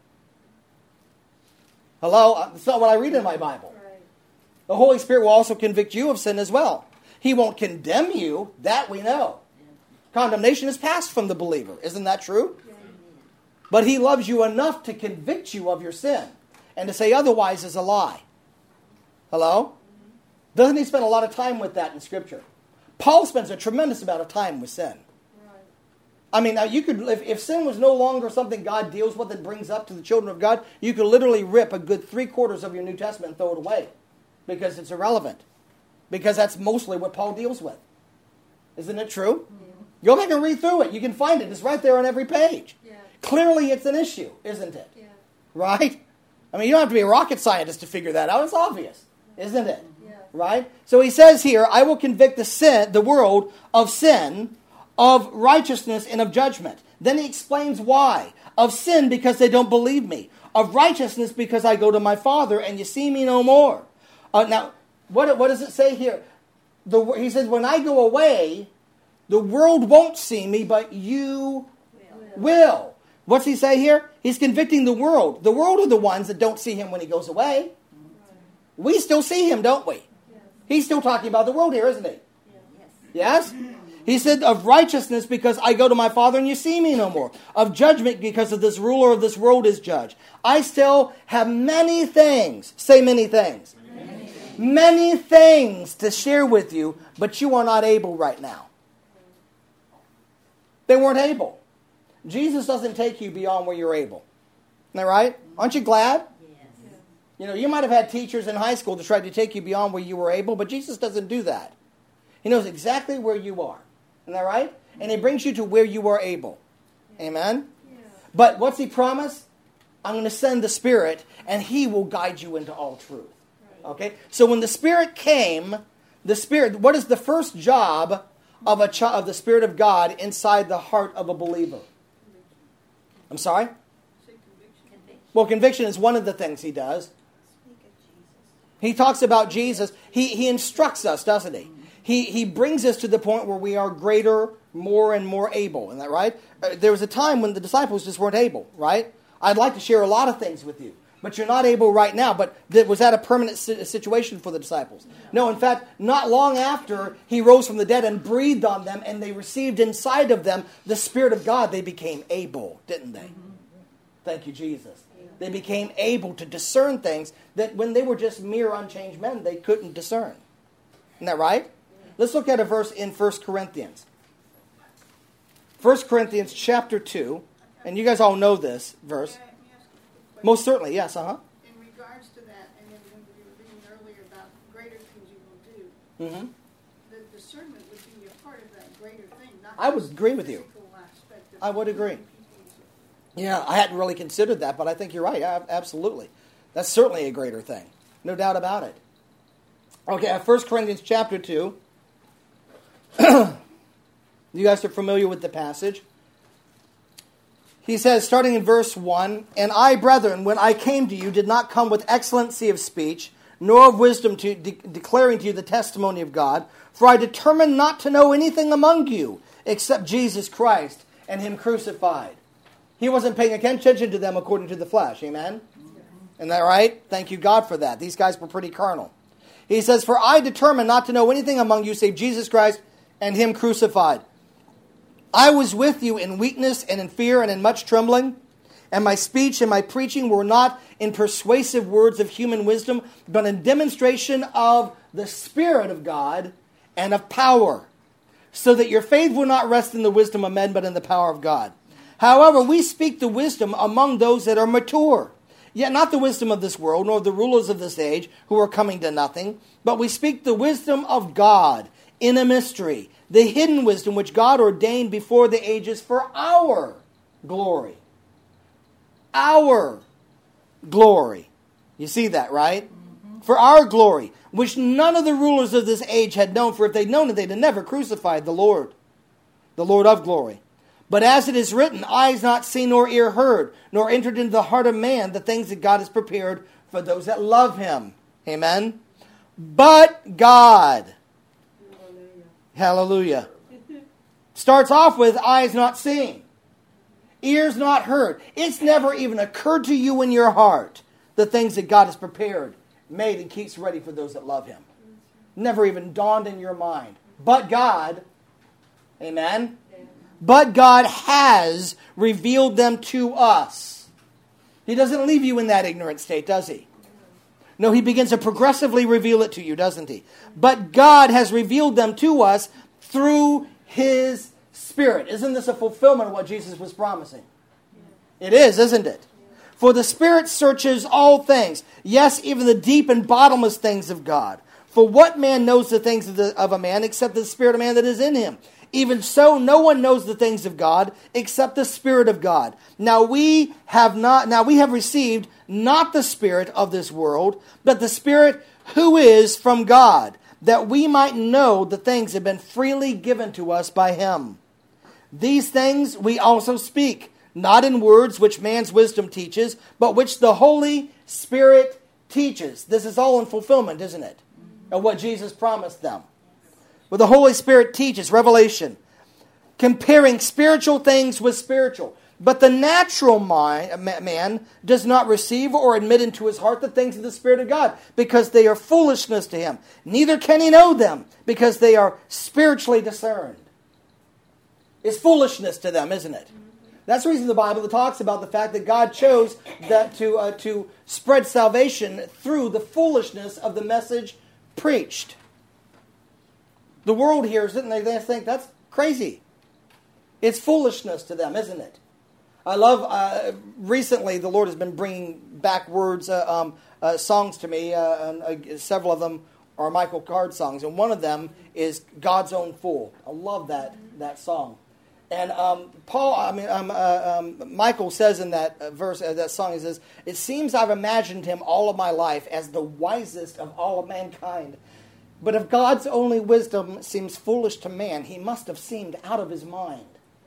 Hello? That's not what I read in my Bible. The Holy Spirit will also convict you of sin as well. He won't condemn you. That we know. Condemnation is passed from the believer. Isn't that true? But he loves you enough to convict you of your sin. And to say otherwise is a lie. Hello? Doesn't he spend a lot of time with that in Scripture? Paul spends a tremendous amount of time with sin. I mean, now you could, if, if sin was no longer something God deals with and brings up to the children of God, you could literally rip a good three quarters of your New Testament and throw it away. Because it's irrelevant. Because that's mostly what Paul deals with. Isn't it true? Yeah. Go back and read through it. You can find it. It's right there on every page. Yeah. Clearly it's an issue, isn't it? Yeah. Right? I mean, you don't have to be a rocket scientist to figure that out. It's obvious, isn't it? Yeah. Right? So he says here, I will convict the sin, the world of sin, of righteousness, and of judgment. Then he explains why. Of sin, because they don't believe me. Of righteousness, because I go to my Father, and you see me no more. Uh, now, what, what does it say here? The, he says, when I go away, the world won't see me, but you will. will. What's he say here? He's convicting the world. The world are the ones that don't see him when he goes away. We still see him, don't we? He's still talking about the world here, isn't he? Yes? He said, of righteousness, because I go to my Father and you see me no more. Of judgment, because of this ruler of this world is judged. I still have many things. Say many things. Many things. Many things to share with you, but you are not able right now. They weren't able. Jesus doesn't take you beyond where you're able. Isn't that right? Aren't you glad? Yes. You know, you might have had teachers in high school to try to take you beyond where you were able, but Jesus doesn't do that. He knows exactly where you are. Isn't that right? And he brings you to where you are able. Amen? Yeah. But what's he promised? I'm going to send the Spirit, and he will guide you into all truth. Okay? So when the Spirit came, the Spirit, what is the first job of a ch- of the Spirit of God inside the heart of a believer? I'm sorry? Well, conviction is one of the things he does. He talks about Jesus. He, he instructs us, doesn't he? He he brings us to the point where we are greater, more and more able. Isn't that right? Uh, there was a time when the disciples just weren't able, right? I'd like to share a lot of things with you, but you're not able right now. But th- was that a permanent si- situation for the disciples? No, in fact, not long after he rose from the dead and breathed on them, and they received inside of them the Spirit of God, they became able, didn't they? Thank you, Jesus. They became able to discern things that when they were just mere unchanged men, they couldn't discern. Isn't that right? Let's look at a verse in First Corinthians. First Corinthians chapter two. And you guys all know this verse. May I, may I ask a quick Most certainly, yes, uh-huh. In regards to that, and then when we were reading earlier about greater things you will do, Mm-hmm. the discernment would be a part of that greater thing, not I would just agree the with you. physical aspect of I would agree. people's- Yeah, I hadn't really considered that, but I think you're right. Yeah, absolutely. That's certainly a greater thing. No doubt about it. Okay, First Corinthians chapter two. You guys are familiar with the passage. He says, starting in verse one, and I, brethren, when I came to you, did not come with excellency of speech, nor of wisdom to de- declaring to you the testimony of God, for I determined not to know anything among you except Jesus Christ and him crucified. He wasn't paying attention to them according to the flesh. Amen? Isn't that right? Thank you, God, for that. These guys were pretty carnal. He says, for I determined not to know anything among you save Jesus Christ and him crucified. I was with you in weakness and in fear and in much trembling, and my speech and my preaching were not in persuasive words of human wisdom, but in demonstration of the Spirit of God and of power, so that your faith will not rest in the wisdom of men, but in the power of God. However, we speak the wisdom among those that are mature, yet not the wisdom of this world, nor of the rulers of this age, who are coming to nothing, but we speak the wisdom of God in a mystery, the hidden wisdom which God ordained before the ages for our glory. Our glory. You see that, right? Mm-hmm. For our glory, which none of the rulers of this age had known, for if they'd known it, they'd have never crucified the Lord, the Lord of glory. But as it is written, eyes not seen nor ear heard, nor entered into the heart of man the things that God has prepared for those that love him. Amen? But God... Hallelujah. Starts off with eyes not seen, ears not heard. It's never even occurred to you in your heart the things that God has prepared, made, and keeps ready for those that love him. Never even dawned in your mind. But God, amen? But God has revealed them to us. He doesn't leave you in that ignorant state, does he? No, he begins to progressively reveal it to you, doesn't he? But God has revealed them to us through his Spirit. Isn't this a fulfillment of what Jesus was promising? It is, isn't it? For the Spirit searches all things, yes, even the deep and bottomless things of God. For what man knows the things of, the, of a man except the Spirit of man that is in him? Even so, no one knows the things of God except the Spirit of God. Now we have not, now we have received not the spirit of this world, but the Spirit who is from God, that we might know the things that have been freely given to us by him. These things we also speak, not in words which man's wisdom teaches, but which the Holy Spirit teaches. This is all in fulfillment, isn't it? Of what Jesus promised them. What the Holy Spirit teaches, revelation, comparing spiritual things with spiritual. But the natural mind, man does not receive or admit into his heart the things of the Spirit of God, because they are foolishness to him. Neither can he know them, because they are spiritually discerned. It's foolishness to them, isn't it? That's the reason the Bible talks about the fact that God chose that to uh, to spread salvation through the foolishness of the message preached. The world hears it and they, they think that's crazy. It's foolishness to them, isn't it? I love, uh, recently the Lord has been bringing back words, uh, um, uh, songs to me, uh, and uh, several of them are Michael Card songs, and one of them is God's Own Fool. I love that that song. And um, Paul, I mean, um, uh, um, Michael says in that uh, verse, uh, that song, he says, "It seems I've imagined him all of my life as the wisest of all of mankind. But if God's only wisdom seems foolish to man, he must have seemed out of his mind.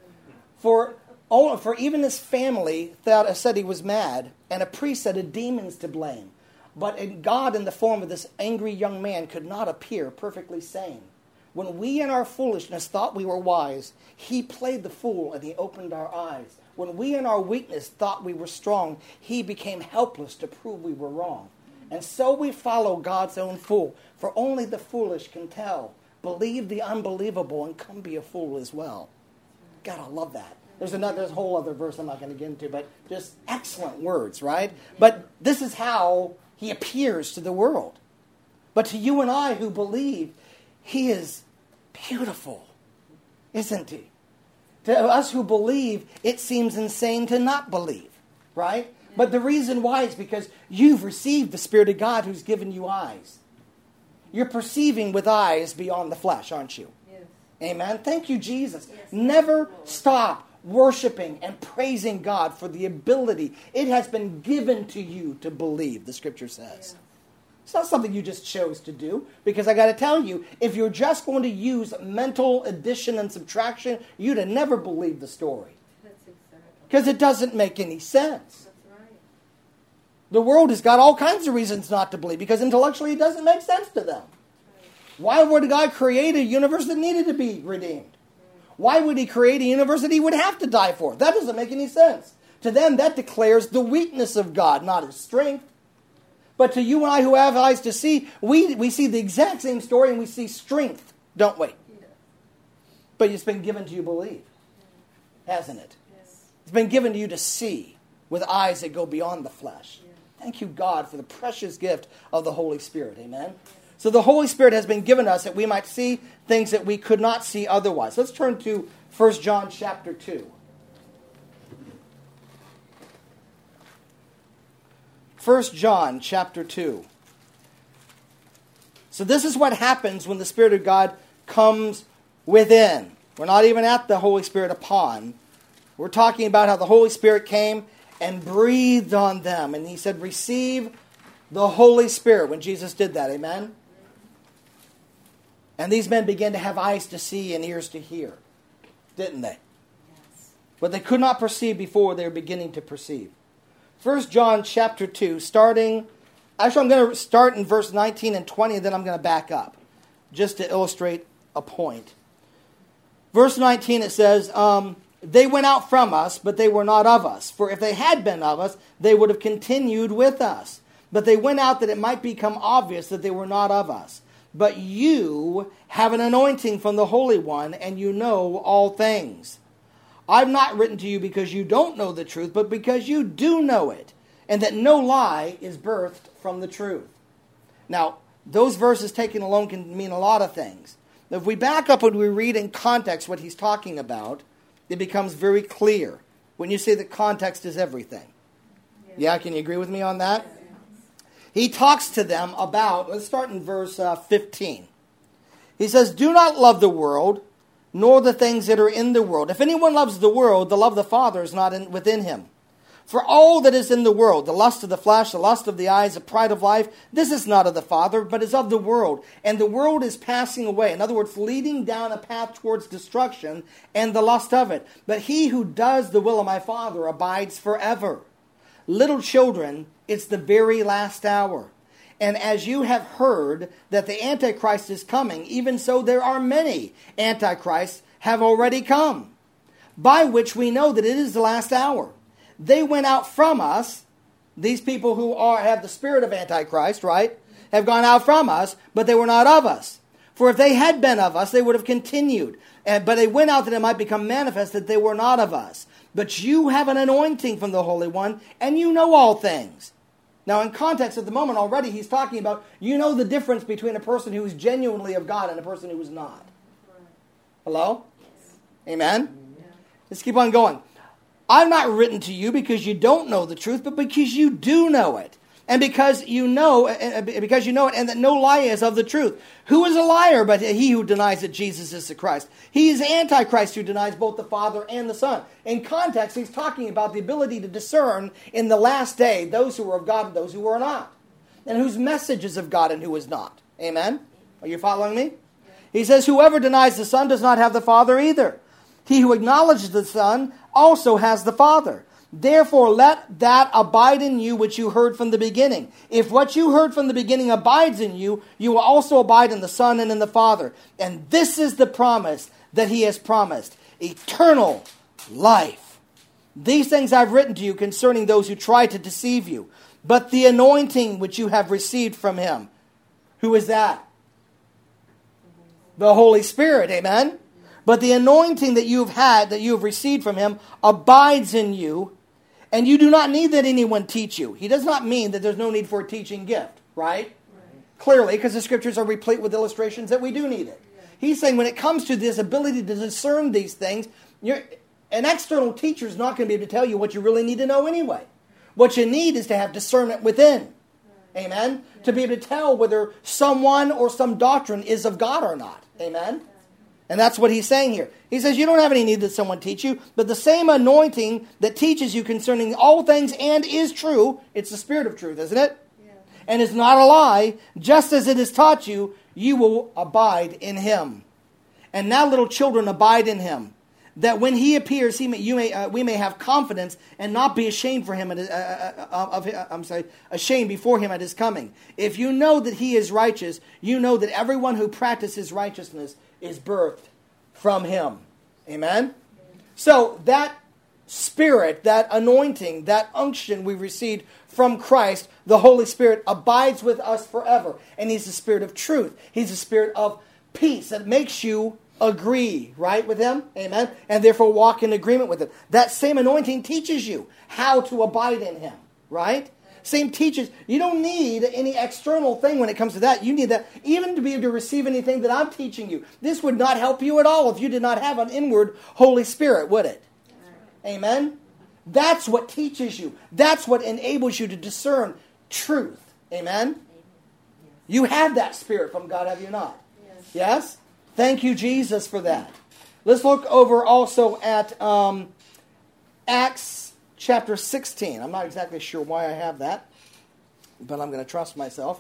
For oh, for even his family thought, said he was mad, and a priest said a demon's to blame. But in God, in the form of this angry young man, could not appear perfectly sane. When we in our foolishness thought we were wise, he played the fool and he opened our eyes. When we in our weakness thought we were strong, he became helpless to prove we were wrong. And so we follow God's own fool, for only the foolish can tell. Believe the unbelievable and come be a fool as well." God, I love that. There's another, there's a whole other verse I'm not going to get into, but just excellent words, right? But this is how he appears to the world. But to you and I who believe, he is beautiful, isn't he? To us who believe, it seems insane to not believe, right? But the reason why is because you've received the Spirit of God who's given you eyes. You're perceiving with eyes beyond the flesh, aren't you? Yes. Amen. Thank you, Jesus. Yes. Never stop worshiping and praising God for the ability. It has been given to you to believe, the Scripture says. Yes. It's not something you just chose to do, because I got to tell you, if you're just going to use mental addition and subtraction, you'd have never believed the story. That's exactly. Because it doesn't make any sense. That's right. The world has got all kinds of reasons not to believe, because intellectually it doesn't make sense to them. Why would God create a universe that needed to be redeemed? Why would he create a universe that he would have to die for? That doesn't make any sense. To them, that declares the weakness of God, not his strength. But to you and I who have eyes to see, we, we see the exact same story and we see strength, don't we? Yeah. But it's been given to you to believe, hasn't it? Yes. It's been given to you to see with eyes that go beyond the flesh. Yeah. Thank you, God, for the precious gift of the Holy Spirit. Amen? So the Holy Spirit has been given us that we might see things that we could not see otherwise. Let's turn to First John chapter two. First John chapter two. So this is what happens when the Spirit of God comes within. We're not even at the Holy Spirit upon. We're talking about how the Holy Spirit came and breathed on them. And he said, receive the Holy Spirit when Jesus did that. Amen? And these men began to have eyes to see and ears to hear. Didn't they? Yes. But they could not perceive before they were beginning to perceive. First John chapter two, starting... Actually, I'm going to start in verse nineteen and twenty, and then I'm going to back up, just to illustrate a point. Verse nineteen, it says, um, they went out from us, but they were not of us. For if they had been of us, they would have continued with us. But they went out that it might become obvious that they were not of us. But you have an anointing from the Holy One, and you know all things. I've not written to you because you don't know the truth, but because you do know it, and that no lie is birthed from the truth. Now, those verses taken alone can mean a lot of things. If we back up and we read in context what he's talking about, it becomes very clear when you say that context is everything. Yeah, yeah, can you agree with me on that? Yes. He talks to them about, let's start in verse uh, fifteen. He says, do not love the world, nor the things that are in the world. If anyone loves the world, the love of the Father is not in, within him. For all that is in the world, the lust of the flesh, the lust of the eyes, the pride of life, this is not of the Father, but is of the world. And the world is passing away. In other words, leading down a path towards destruction and the lust of it. But he who does the will of my Father abides forever. Little children, it's the very last hour. And as you have heard that the Antichrist is coming, even so there are many Antichrists have already come, by which we know that it is the last hour. They went out from us, these people who are have the spirit of Antichrist, right, have gone out from us, but they were not of us. For if they had been of us, they would have continued. And, but they went out that it might become manifest that they were not of us. But you have an anointing from the Holy One, and you know all things. Now, in context at the moment already, he's talking about, you know the difference between a person who is genuinely of God and a person who is not. Hello? Amen? Yeah. Let's keep on going. I've not written to you because you don't know the truth, but because you do know it. And because you know, because you know it, and that no lie is of the truth. Who is a liar but he who denies that Jesus is the Christ? He is Antichrist who denies both the Father and the Son. In context, he's talking about the ability to discern in the last day those who are of God and those who are not. And whose message is of God and who is not. Amen? Are you following me? He says, whoever denies the Son does not have the Father either. He who acknowledges the Son also has the Father. Therefore, let that abide in you which you heard from the beginning. If what you heard from the beginning abides in you, you will also abide in the Son and in the Father. And this is the promise that he has promised, eternal life. These things I've written to you concerning those who try to deceive you. But the anointing which you have received from him. Who is that? The Holy Spirit, amen? But the anointing that you have had, that you have received from him, abides in you, and you do not need that anyone teach you. He does not mean that there's no need for a teaching gift, right? Right. Clearly, because the scriptures are replete with illustrations that we do need it. Yeah. He's saying when it comes to this ability to discern these things, you're, an external teacher is not going to be able to tell you what you really need to know anyway. What you need is to have discernment within. Right. Amen? Yeah. To be able to tell whether someone or some doctrine is of God or not. Amen? And that's what he's saying here. He says you don't have any need that someone teach you, but the same anointing that teaches you concerning all things and is true, it's the Spirit of truth, isn't it? Yeah. And is not a lie, just as it is taught you, you will abide in him. And now, little children, abide in him, that when he appears, he may, you may, uh, we may have confidence and not be ashamed for him at his, uh, uh, of, uh, I'm sorry, ashamed before him at his coming. If you know that he is righteous, you know that everyone who practices righteousness is birthed from him. Amen? So that Spirit, that anointing, that unction we received from Christ, the Holy Spirit, abides with us forever. And he's the Spirit of truth. He's the Spirit of peace that makes you agree, right, with him? Amen? And therefore walk in agreement with him. That same anointing teaches you how to abide in him, right? Same teaches. You don't need any external thing when it comes to that. You need that even to be able to receive anything that I'm teaching you. This would not help you at all if you did not have an inward Holy Spirit, would it? Amen? That's what teaches you. That's what enables you to discern truth. Amen? You have that Spirit from God, have you not? Yes? Yes? Thank you, Jesus, for that. Let's look over also at um, Acts chapter sixteen. I'm not exactly sure why I have that, but I'm going to trust myself.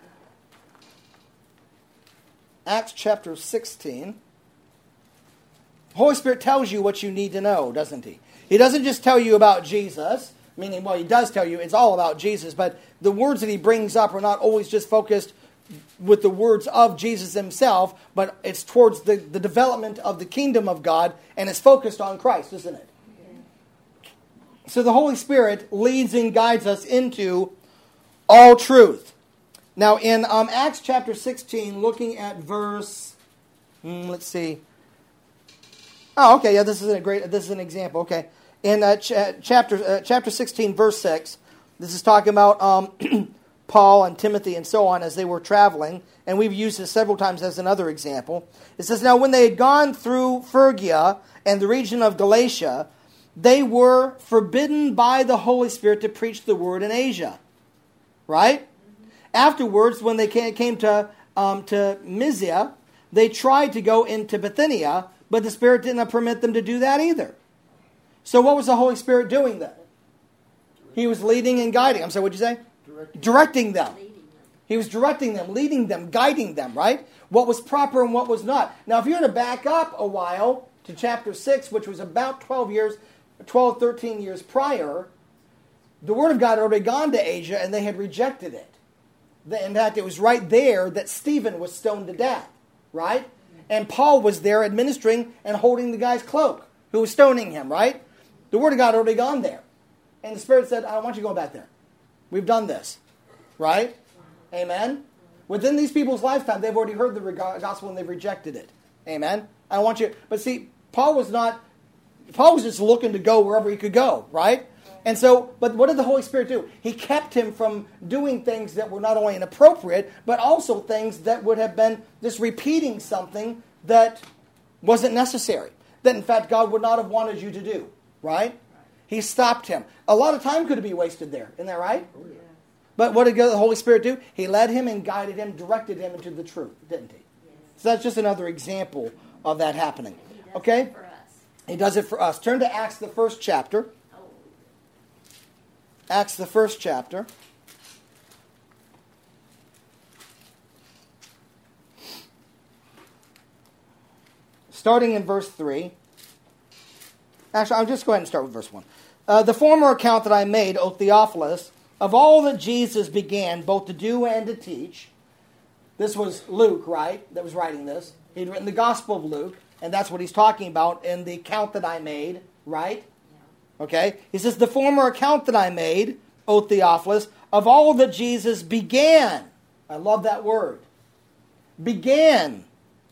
Acts chapter sixteen. Holy Spirit tells you what you need to know, doesn't he? He doesn't just tell you about Jesus, meaning, well, he does tell you it's all about Jesus, but the words that he brings up are not always just focused with the words of Jesus himself, but it's towards the, the development of the kingdom of God, and it's focused on Christ, isn't it? So the Holy Spirit leads and guides us into all truth. Now in um, Acts chapter sixteen, looking at verse, hmm, let's see. Oh, okay, yeah, this is a great. This is an example. Okay, in uh, ch- chapter uh, chapter sixteen, verse six, this is talking about um, Paul and Timothy and so on as they were traveling, and we've used this several times as another example. It says, now when they had gone through Phrygia and the region of Galatia, they were forbidden by the Holy Spirit to preach the word in Asia. Right? Mm-hmm. Afterwards, when they came to um, to Mysia, they tried to go into Bithynia, But the Spirit didn't permit them to do that either. So what was the Holy Spirit doing then? He was leading and guiding. I'm sorry, what'd you say? Directing. Directing them. He was directing them, leading them, guiding them, right? What was proper and what was not. Now, if you were to back up a while to chapter six, which was about twelve years, twelve, thirteen years prior, the Word of God had already gone to Asia and they had rejected it. In fact, it was right there that Stephen was stoned to death, right? And Paul was there administering and holding the guy's cloak who was stoning him, right? The Word of God had already gone there. And the Spirit said, I don't want you going back there. We've done this, right? Amen? Within these people's lifetime, they've already heard the gospel and they've rejected it. Amen? I don't want you... But see, Paul was not... Paul was just looking to go wherever he could go, right? And so, but what did the Holy Spirit do? He kept him from doing things that were not only inappropriate, but also things that would have been just repeating something that wasn't necessary. That, in fact, God would not have wanted you to do, right? He stopped him. A lot of time could be wasted there. Isn't that right? Oh, yeah. But what did the Holy Spirit do? He led him and guided him, directed him into the truth, didn't he? Yes. So that's just another example of that happening. He does Okay? it for us. He does it for us. Turn to Acts, the first chapter. Oh. Acts, the first chapter. Starting in verse three. Actually, I'll just go ahead and start with verse one. Uh, the former account that I made, O Theophilus, of all that Jesus began both to do and to teach. This was Luke, right, that was writing this. He'd written the Gospel of Luke, and that's what he's talking about in the account that I made, right? Yeah. Okay? He says, the former account that I made, O Theophilus, of all that Jesus began. I love that word. Began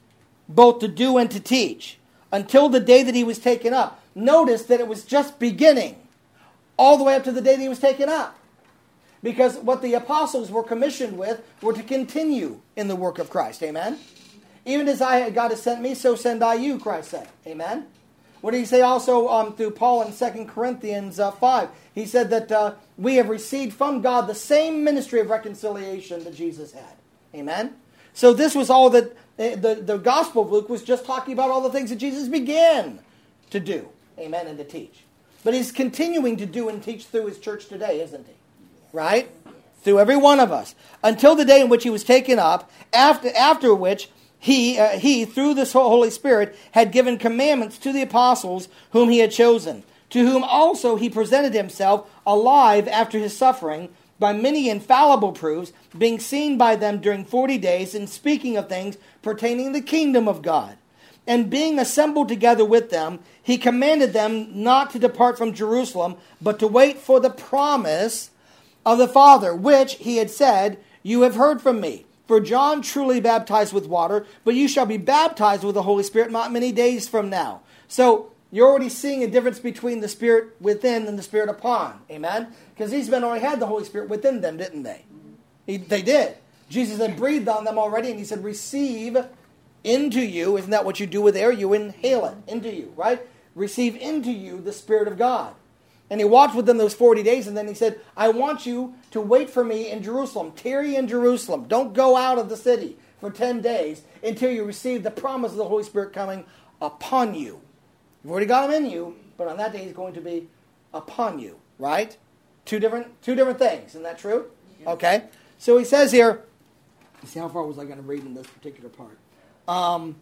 both to do and to teach, until the day that he was taken up. Notice that it was just beginning, all the way up to the day that he was taken up. Because what the apostles were commissioned with were to continue in the work of Christ. Amen? Even as I God has sent me, so send I you, Christ said. Amen? What did he say also um, through Paul in Second Corinthians uh, five? He said that uh, we have received from God the same ministry of reconciliation that Jesus had. Amen? So this was all that uh, the, the Gospel of Luke was just talking about, all the things that Jesus began to do. Amen? And to teach. But he's continuing to do and teach through his church today, isn't he? Right? Through every one of us. Until the day in which he was taken up, after, after which he, uh, he, through this Holy Spirit, had given commandments to the apostles whom he had chosen, to whom also he presented himself alive after his suffering, by many infallible proofs, being seen by them during forty days, and speaking of things pertaining to the kingdom of God. And being assembled together with them, he commanded them not to depart from Jerusalem, but to wait for the promise of the Father, which he had said, you have heard from me. For John truly baptized with water, but you shall be baptized with the Holy Spirit not many days from now. So you're already seeing a difference between the Spirit within and the Spirit upon. Amen? Because these men already had the Holy Spirit within them, didn't they? He, they did. Jesus had breathed on them already, and he said, receive into you. Isn't that what you do with air? You inhale it into you, right? Receive into you the Spirit of God. And he walked with them those forty days, and then he said, I want you to wait for me in Jerusalem. Tarry in Jerusalem. Don't go out of the city for ten days until you receive the promise of the Holy Spirit coming upon you. You've already got him in you, but on that day he's going to be upon you, right? Two different two different things. Isn't that true? Yeah. Okay. So he says here, let's see, how far was I going to read in this particular part? Um...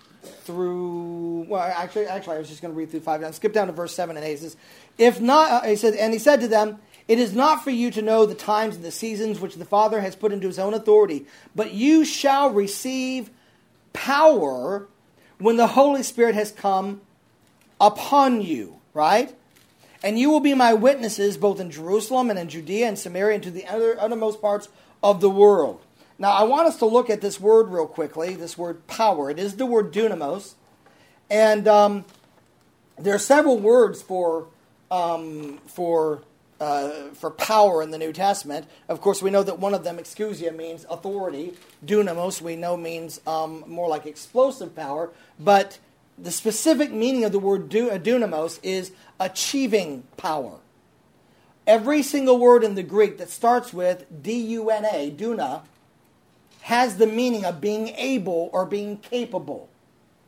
Through well, actually, actually, I was just going to read through five. Now, skip down to verse seven and eight. He says, "If not," uh, he said, and he said to them, "It is not for you to know the times and the seasons which the Father has put into his own authority, but you shall receive power when the Holy Spirit has come upon you." Right? "And you will be my witnesses both in Jerusalem and in Judea and Samaria and to the other, uttermost parts of the world." Now, I want us to look at this word real quickly, this word power. It is the word dunamos. And um, there are several words for um, for uh, for power in the New Testament. Of course, we know that one of them, exousia, means authority. Dunamos, we know, means um, more like explosive power. But the specific meaning of the word dunamos is achieving power. Every single word in the Greek that starts with D U N A, duna, has the meaning of being able or being capable.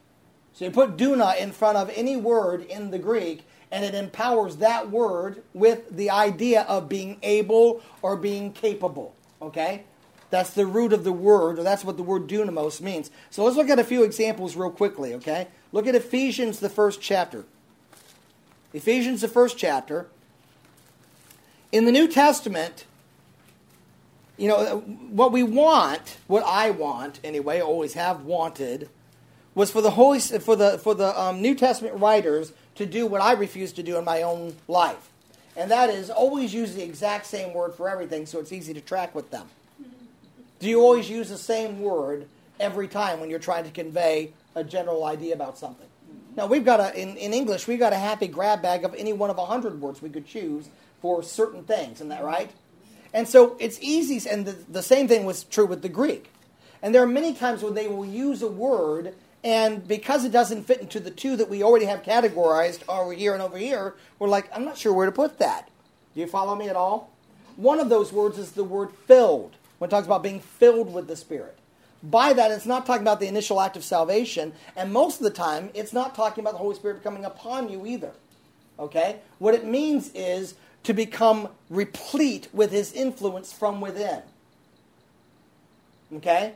So you put duna in front of any word in the Greek, and it empowers that word with the idea of being able or being capable. Okay? That's the root of the word, or that's what the word dunamos means. So let's look at a few examples real quickly, okay? Look at Ephesians, the first chapter. Ephesians, the first chapter. In the New Testament, you know, what we want, what I want anyway, always have wanted, was for the Holy, for the for the um, New Testament writers to do what I refuse to do in my own life, and that is always use the exact same word for everything, so it's easy to track with them. Do you always use the same word every time when you're trying to convey a general idea about something? Now we've got a in, in English we've got a happy grab bag of any one of a hundred words we could choose for certain things, isn't that right? And so it's easy, and the, the same thing was true with the Greek. And there are many times when they will use a word, and because it doesn't fit into the two that we already have categorized over here and over here, we're like, I'm not sure where to put that. Do you follow me at all? One of those words is the word filled, when it talks about being filled with the Spirit. By that, it's not talking about the initial act of salvation, and most of the time, it's not talking about the Holy Spirit coming upon you either. Okay? What it means is to become replete with His influence from within. Okay?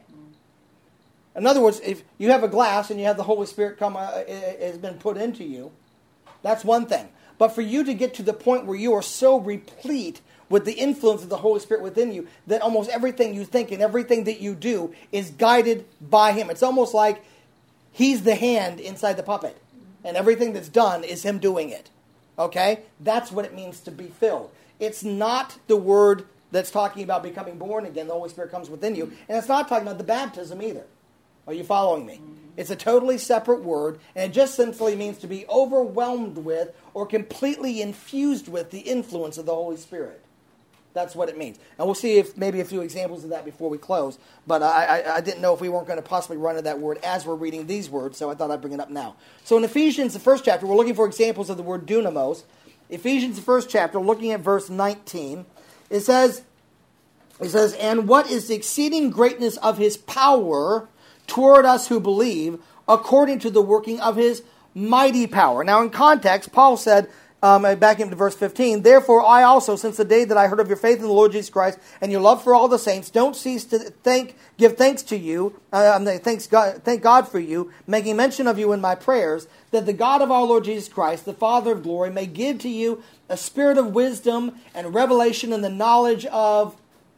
In other words, if you have a glass and you have the Holy Spirit come, uh, has been put into you, that's one thing. But for you to get to the point where you are so replete with the influence of the Holy Spirit within you that almost everything you think and everything that you do is guided by Him. It's almost like He's the hand inside the puppet, and everything that's done is Him doing it. Okay? That's what it means to be filled. It's not the word that's talking about becoming born again. The Holy Spirit comes within you. And it's not talking about the baptism either. Are you following me? Mm-hmm. It's a totally separate word, and it just simply means to be overwhelmed with or completely infused with the influence of the Holy Spirit. That's what it means. And we'll see if maybe a few examples of that before we close. But I, I, I didn't know if we weren't going to possibly run into that word as we're reading these words, so I thought I'd bring it up now. So in Ephesians, the first chapter, we're looking for examples of the word dunamos. Ephesians, the first chapter, looking at verse nineteen, it says, it says, and what is the exceeding greatness of His power toward us who believe, according to the working of His mighty power. Now in context, Paul said, Um, back into verse fifteen, therefore I also, since the day that I heard of your faith in the Lord Jesus Christ and your love for all the saints, don't cease to thank, give thanks to you, uh, thanks God, thank God for you, making mention of you in my prayers, that the God of our Lord Jesus Christ, the Father of glory, may give to you a spirit of wisdom and revelation in the knowledge of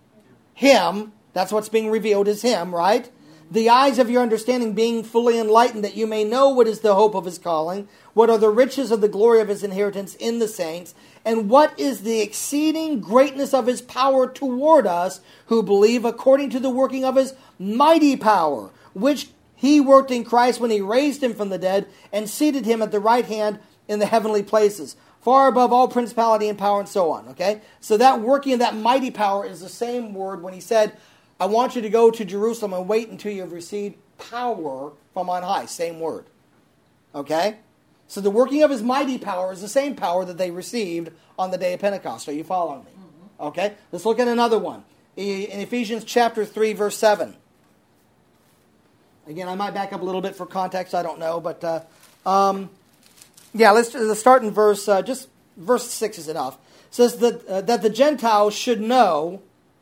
Him. That's what's being revealed is Him, right? The eyes of your understanding being fully enlightened, that you may know what is the hope of His calling, what are the riches of the glory of His inheritance in the saints, and what is the exceeding greatness of His power toward us who believe, according to the working of His mighty power, which He worked in Christ when He raised Him from the dead and seated Him at the right hand in the heavenly places, far above all principality and power and so on. Okay? So that working of that mighty power is the same word when He said, I want you to go to Jerusalem and wait until you have received power from on high. Same word. Okay? So the working of His mighty power is the same power that they received on the day of Pentecost. Are you following me? Mm-hmm. Okay? Let's look at another one. In Ephesians chapter three, verse seven. Again, I might back up a little bit for context. I don't know. But, uh, um, yeah, let's, let's start in verse, uh, just verse six is enough. It says that, uh, that the Gentiles should know,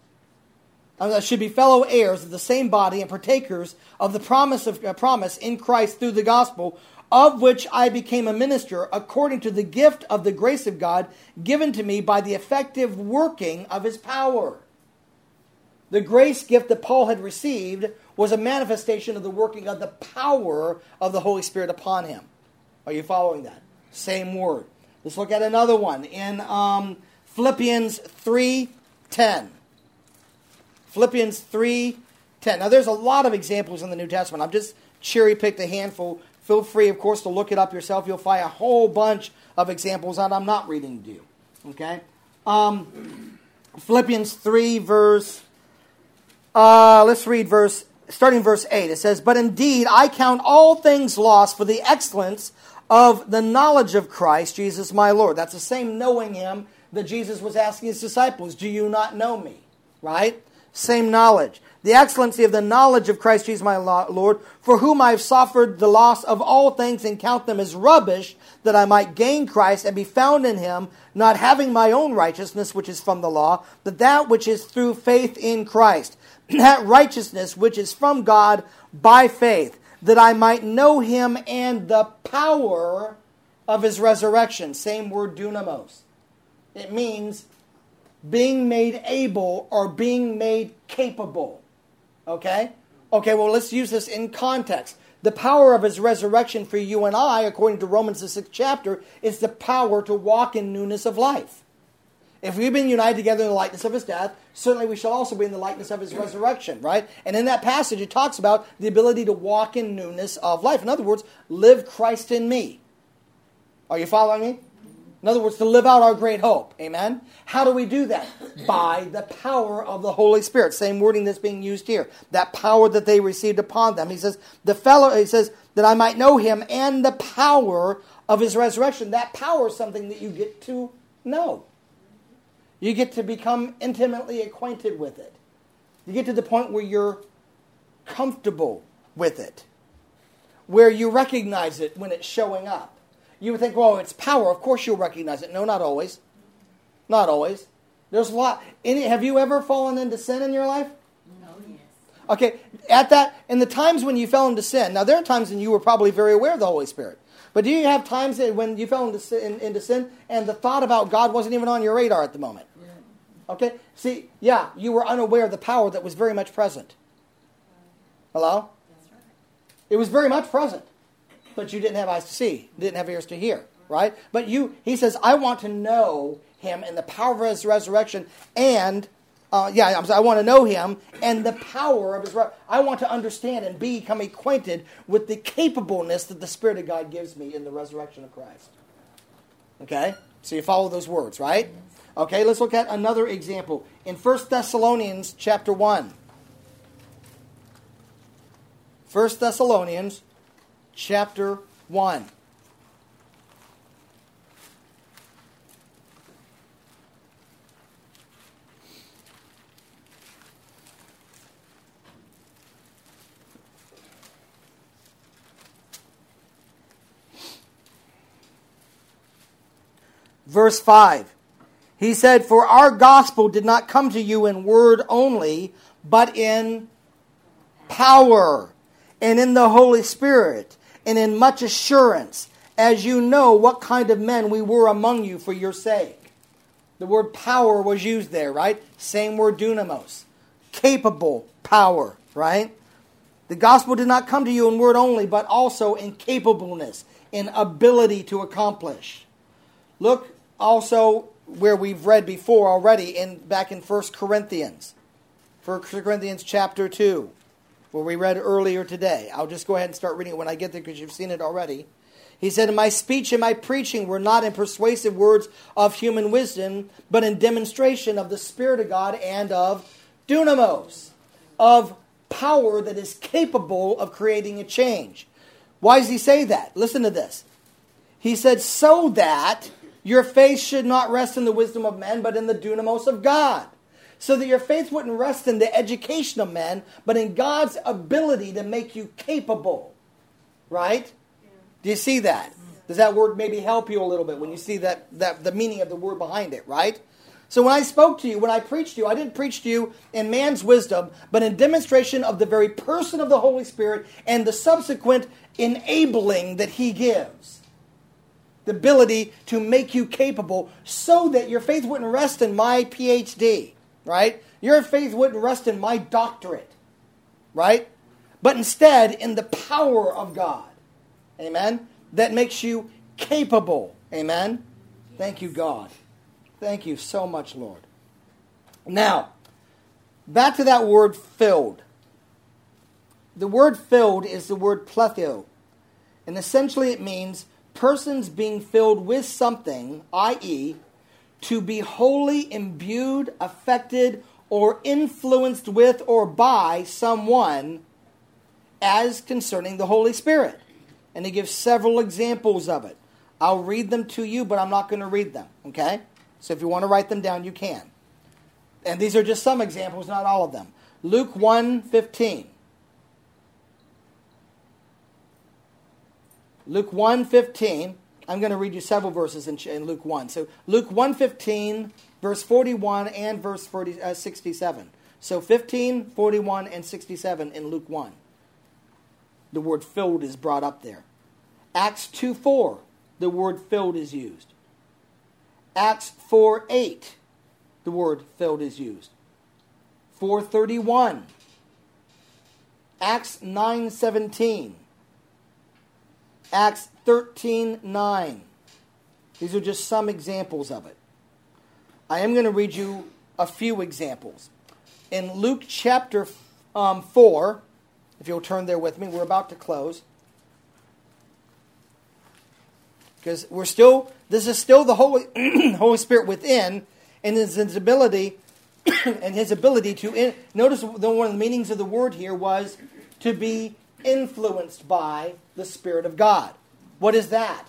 Uh, should be fellow heirs of the same body and partakers of the promise of uh, promise in Christ through the gospel, of which I became a minister according to the gift of the grace of God given to me by the effective working of His power. The grace gift that Paul had received was a manifestation of the working of the power of the Holy Spirit upon him. Are you following that? Same word. Let's look at another one in um, Philippians three ten. Philippians three ten. Now, there's a lot of examples in the New Testament. I've just cherry-picked a handful. Feel free, of course, to look it up yourself. You'll find a whole bunch of examples that I'm not reading to you. Okay? Um, Philippians three, verse... Uh, let's read verse... Starting verse eight. It says, but indeed, I count all things lost for the excellence of the knowledge of Christ, Jesus my Lord. That's the same knowing Him that Jesus was asking His disciples. Do you not know me? Right? Same knowledge. The excellency of the knowledge of Christ Jesus my Lord, for whom I have suffered the loss of all things and count them as rubbish, that I might gain Christ and be found in him, not having my own righteousness, which is from the law, but that which is through faith in Christ. That righteousness which is from God by faith, that I might know him and the power of his resurrection. Same word, dunamos. It means being made able or being made capable. Okay? Okay, well, let's use this in context. The power of his resurrection for you and I, according to Romans the sixth chapter, is the power to walk in newness of life. If we've been united together in the likeness of his death, certainly we shall also be in the likeness of his resurrection, right? And in that passage, it talks about the ability to walk in newness of life. In other words, live Christ in me. Are you following me? In other words, to live out our great hope. Amen? How do we do that? By the power of the Holy Spirit. Same wording that's being used here. That power that they received upon them. He says, the fellow, he says, that I might know him and the power of his resurrection. That power is something that you get to know. You get to become intimately acquainted with it. You get to the point where you're comfortable with it. Where you recognize it when it's showing up. You would think, well, it's power. Of course you'll recognize it. No, not always. Not always. There's a lot. Any, have you ever fallen into sin in your life? No, yes. Okay, at that, in the times when you fell into sin, now there are times when you were probably very aware of the Holy Spirit. But do you have times that when you fell into sin, into sin and the thought about God wasn't even on your radar at the moment? Yeah. Okay, see, yeah, you were unaware of the power that was very much present. Hello? That's right. It was very much present. But you didn't have eyes to see, didn't have ears to hear, right? But you, he says, I want to know him and the power of his resurrection, and uh, yeah, I'm sorry, I want to know him and the power of his. Re- I want to understand and become acquainted with the capableness that the Spirit of God gives me in the resurrection of Christ. Okay, so you follow those words, right? Okay, let's look at another example in First Thessalonians chapter one. First Thessalonians. Chapter one. Verse five. He said, for our gospel did not come to you in word only, but in power and in the Holy Spirit, and in much assurance, as you know what kind of men we were among you for your sake. The word power was used there, right? Same word, dunamos. Capable power, right? The gospel did not come to you in word only, but also in capableness, in ability to accomplish. Look also where we've read before already, in back in First Corinthians. First Corinthians chapter two. Where we read earlier today. I'll just go ahead and start reading it when I get there because you've seen it already. He said, and my speech and my preaching were not in persuasive words of human wisdom, but in demonstration of the Spirit of God and of dunamos, of power that is capable of creating a change. Why does he say that? Listen to this. He said, so that your faith should not rest in the wisdom of men, but in the dunamos of God. So that your faith wouldn't rest in the education of men, but in God's ability to make you capable. Right? Yeah. Do you see that? Yeah. Does that word maybe help you a little bit when you see that, that the meaning of the word behind it, right? So when I spoke to you, when I preached to you, I didn't preach to you in man's wisdom, but in demonstration of the very person of the Holy Spirit and the subsequent enabling that he gives. The ability to make you capable so that your faith wouldn't rest in my P H D. Right? Your faith wouldn't rest in my doctorate. Right? But instead in the power of God. Amen? That makes you capable. Amen? Thank you, God. Thank you so much, Lord. Now, back to that word filled. The word filled is the word plethio. And essentially it means persons being filled with something, that is, to be wholly imbued, affected, or influenced with or by someone as concerning the Holy Spirit. And he gives several examples of it. I'll read them to you, but I'm not going to read them. Okay? So if you want to write them down, you can. And these are just some examples, not all of them. Luke one fifteen. Luke one fifteen. I'm going to read you several verses in, in Luke one. So Luke one fifteen, verse forty-one, and verse forty, uh, sixty-seven. So fifteen, forty-one, and sixty-seven in Luke one. The word filled is brought up there. Acts two four, the word filled is used. Acts four eight, the word filled is used. four thirty-one. Acts nine seventeen. Acts thirteen nine. These are just some examples of it. I am going to read you a few examples. In Luke chapter um, four, if you'll turn there with me, we're about to close. Because we're still, this is still the Holy, Holy Spirit within, and his ability, and his ability to, in, notice the, one of the meanings of the word here was to be influenced by the Spirit of God. What is that?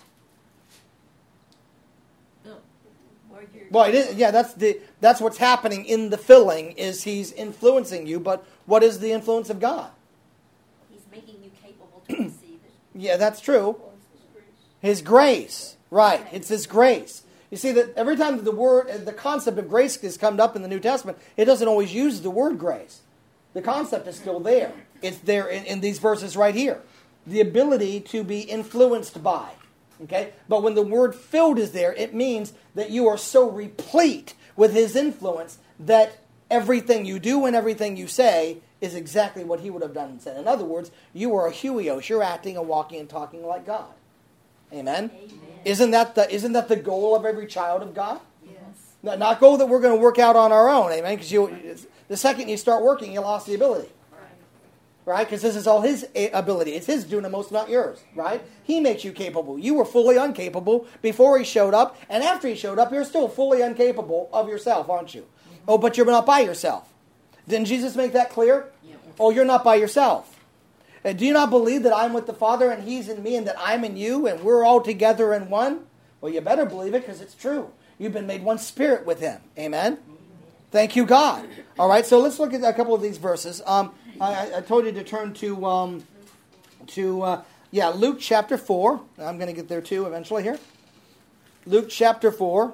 Well, it is, yeah, that's the that's what's happening in the filling, is he's influencing you, but what is the influence of God? He's making you capable to receive it. Yeah, that's true. His grace. Right. It's his grace. You see that every time the word, the concept of grace has come up in the New Testament, it doesn't always use the word grace. The concept is still there. It's there in, in these verses right here. The ability to be influenced by. Okay? But when the word filled is there, it means that you are so replete with his influence that everything you do and everything you say is exactly what he would have done and said. In other words, you are a huios. You're acting and walking and talking like God. Amen? Amen. Isn't that the isn't that the goal of every child of God? Yes. Not, not goal that we're going to work out on our own. Amen? Because you, the second you start working, you lost the ability. Right? Because this is all his ability. It's his dunamos, not yours. Right? He makes you capable. You were fully incapable before he showed up. And after he showed up, you're still fully incapable of yourself, aren't you? Mm-hmm. Oh, but you're not by yourself. Didn't Jesus make that clear? Yeah. Oh, you're not by yourself. Uh, do you not believe that I'm with the Father and he's in me and that I'm in you and we're all together in one? Well, you better believe it because it's true. You've been made one spirit with him. Amen? Thank you, God. All right, so let's look at a couple of these verses. Um, I, I told you to turn to, um, to uh, yeah, Luke chapter four. I'm going to get there too eventually here. Luke chapter four.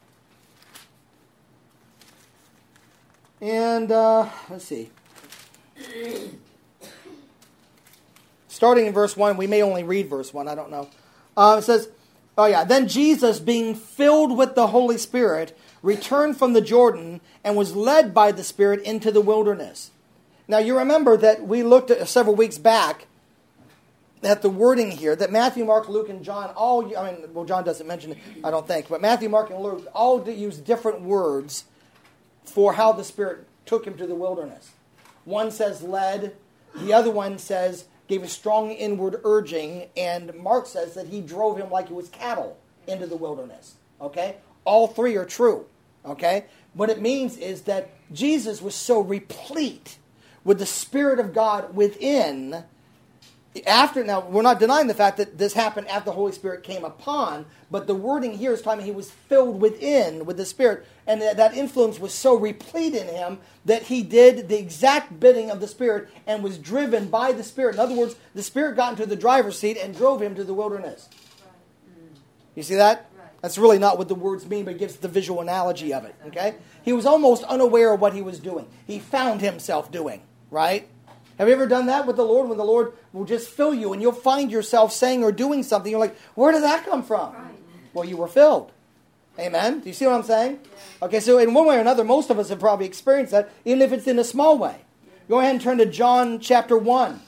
And uh, let's see. Starting in verse one, we may only read verse one, I don't know. Uh, it says, oh yeah, then Jesus, being filled with the Holy Spirit, returned from the Jordan and was led by the Spirit into the wilderness. Now you remember that we looked at several weeks back at the wording here, that Matthew, Mark, Luke, and John all, I mean, well, John doesn't mention it, I don't think, but Matthew, Mark, and Luke all use different words for how the Spirit took him to the wilderness. One says led, the other one says gave a strong inward urging, and Mark says that he drove him like it was cattle into the wilderness. Okay? All three are true. Okay? What it means is that Jesus was so replete with the Spirit of God within. After, now, we're not denying the fact that this happened after the Holy Spirit came upon, but the wording here is talking he was filled within with the Spirit, and that, that influence was so replete in him that he did the exact bidding of the Spirit and was driven by the Spirit. In other words, the Spirit got into the driver's seat and drove him to the wilderness. You see that? That's really not what the words mean, but it gives the visual analogy of it. Okay? He was almost unaware of what he was doing. He found himself doing, right? Have you ever done that with the Lord, when the Lord will just fill you and you'll find yourself saying or doing something? You're like, where did that come from? Right. Well, you were filled. Amen? Do you see what I'm saying? Yeah. Okay, so in one way or another, most of us have probably experienced that, even if it's in a small way. Yeah. Go ahead and turn to John chapter one.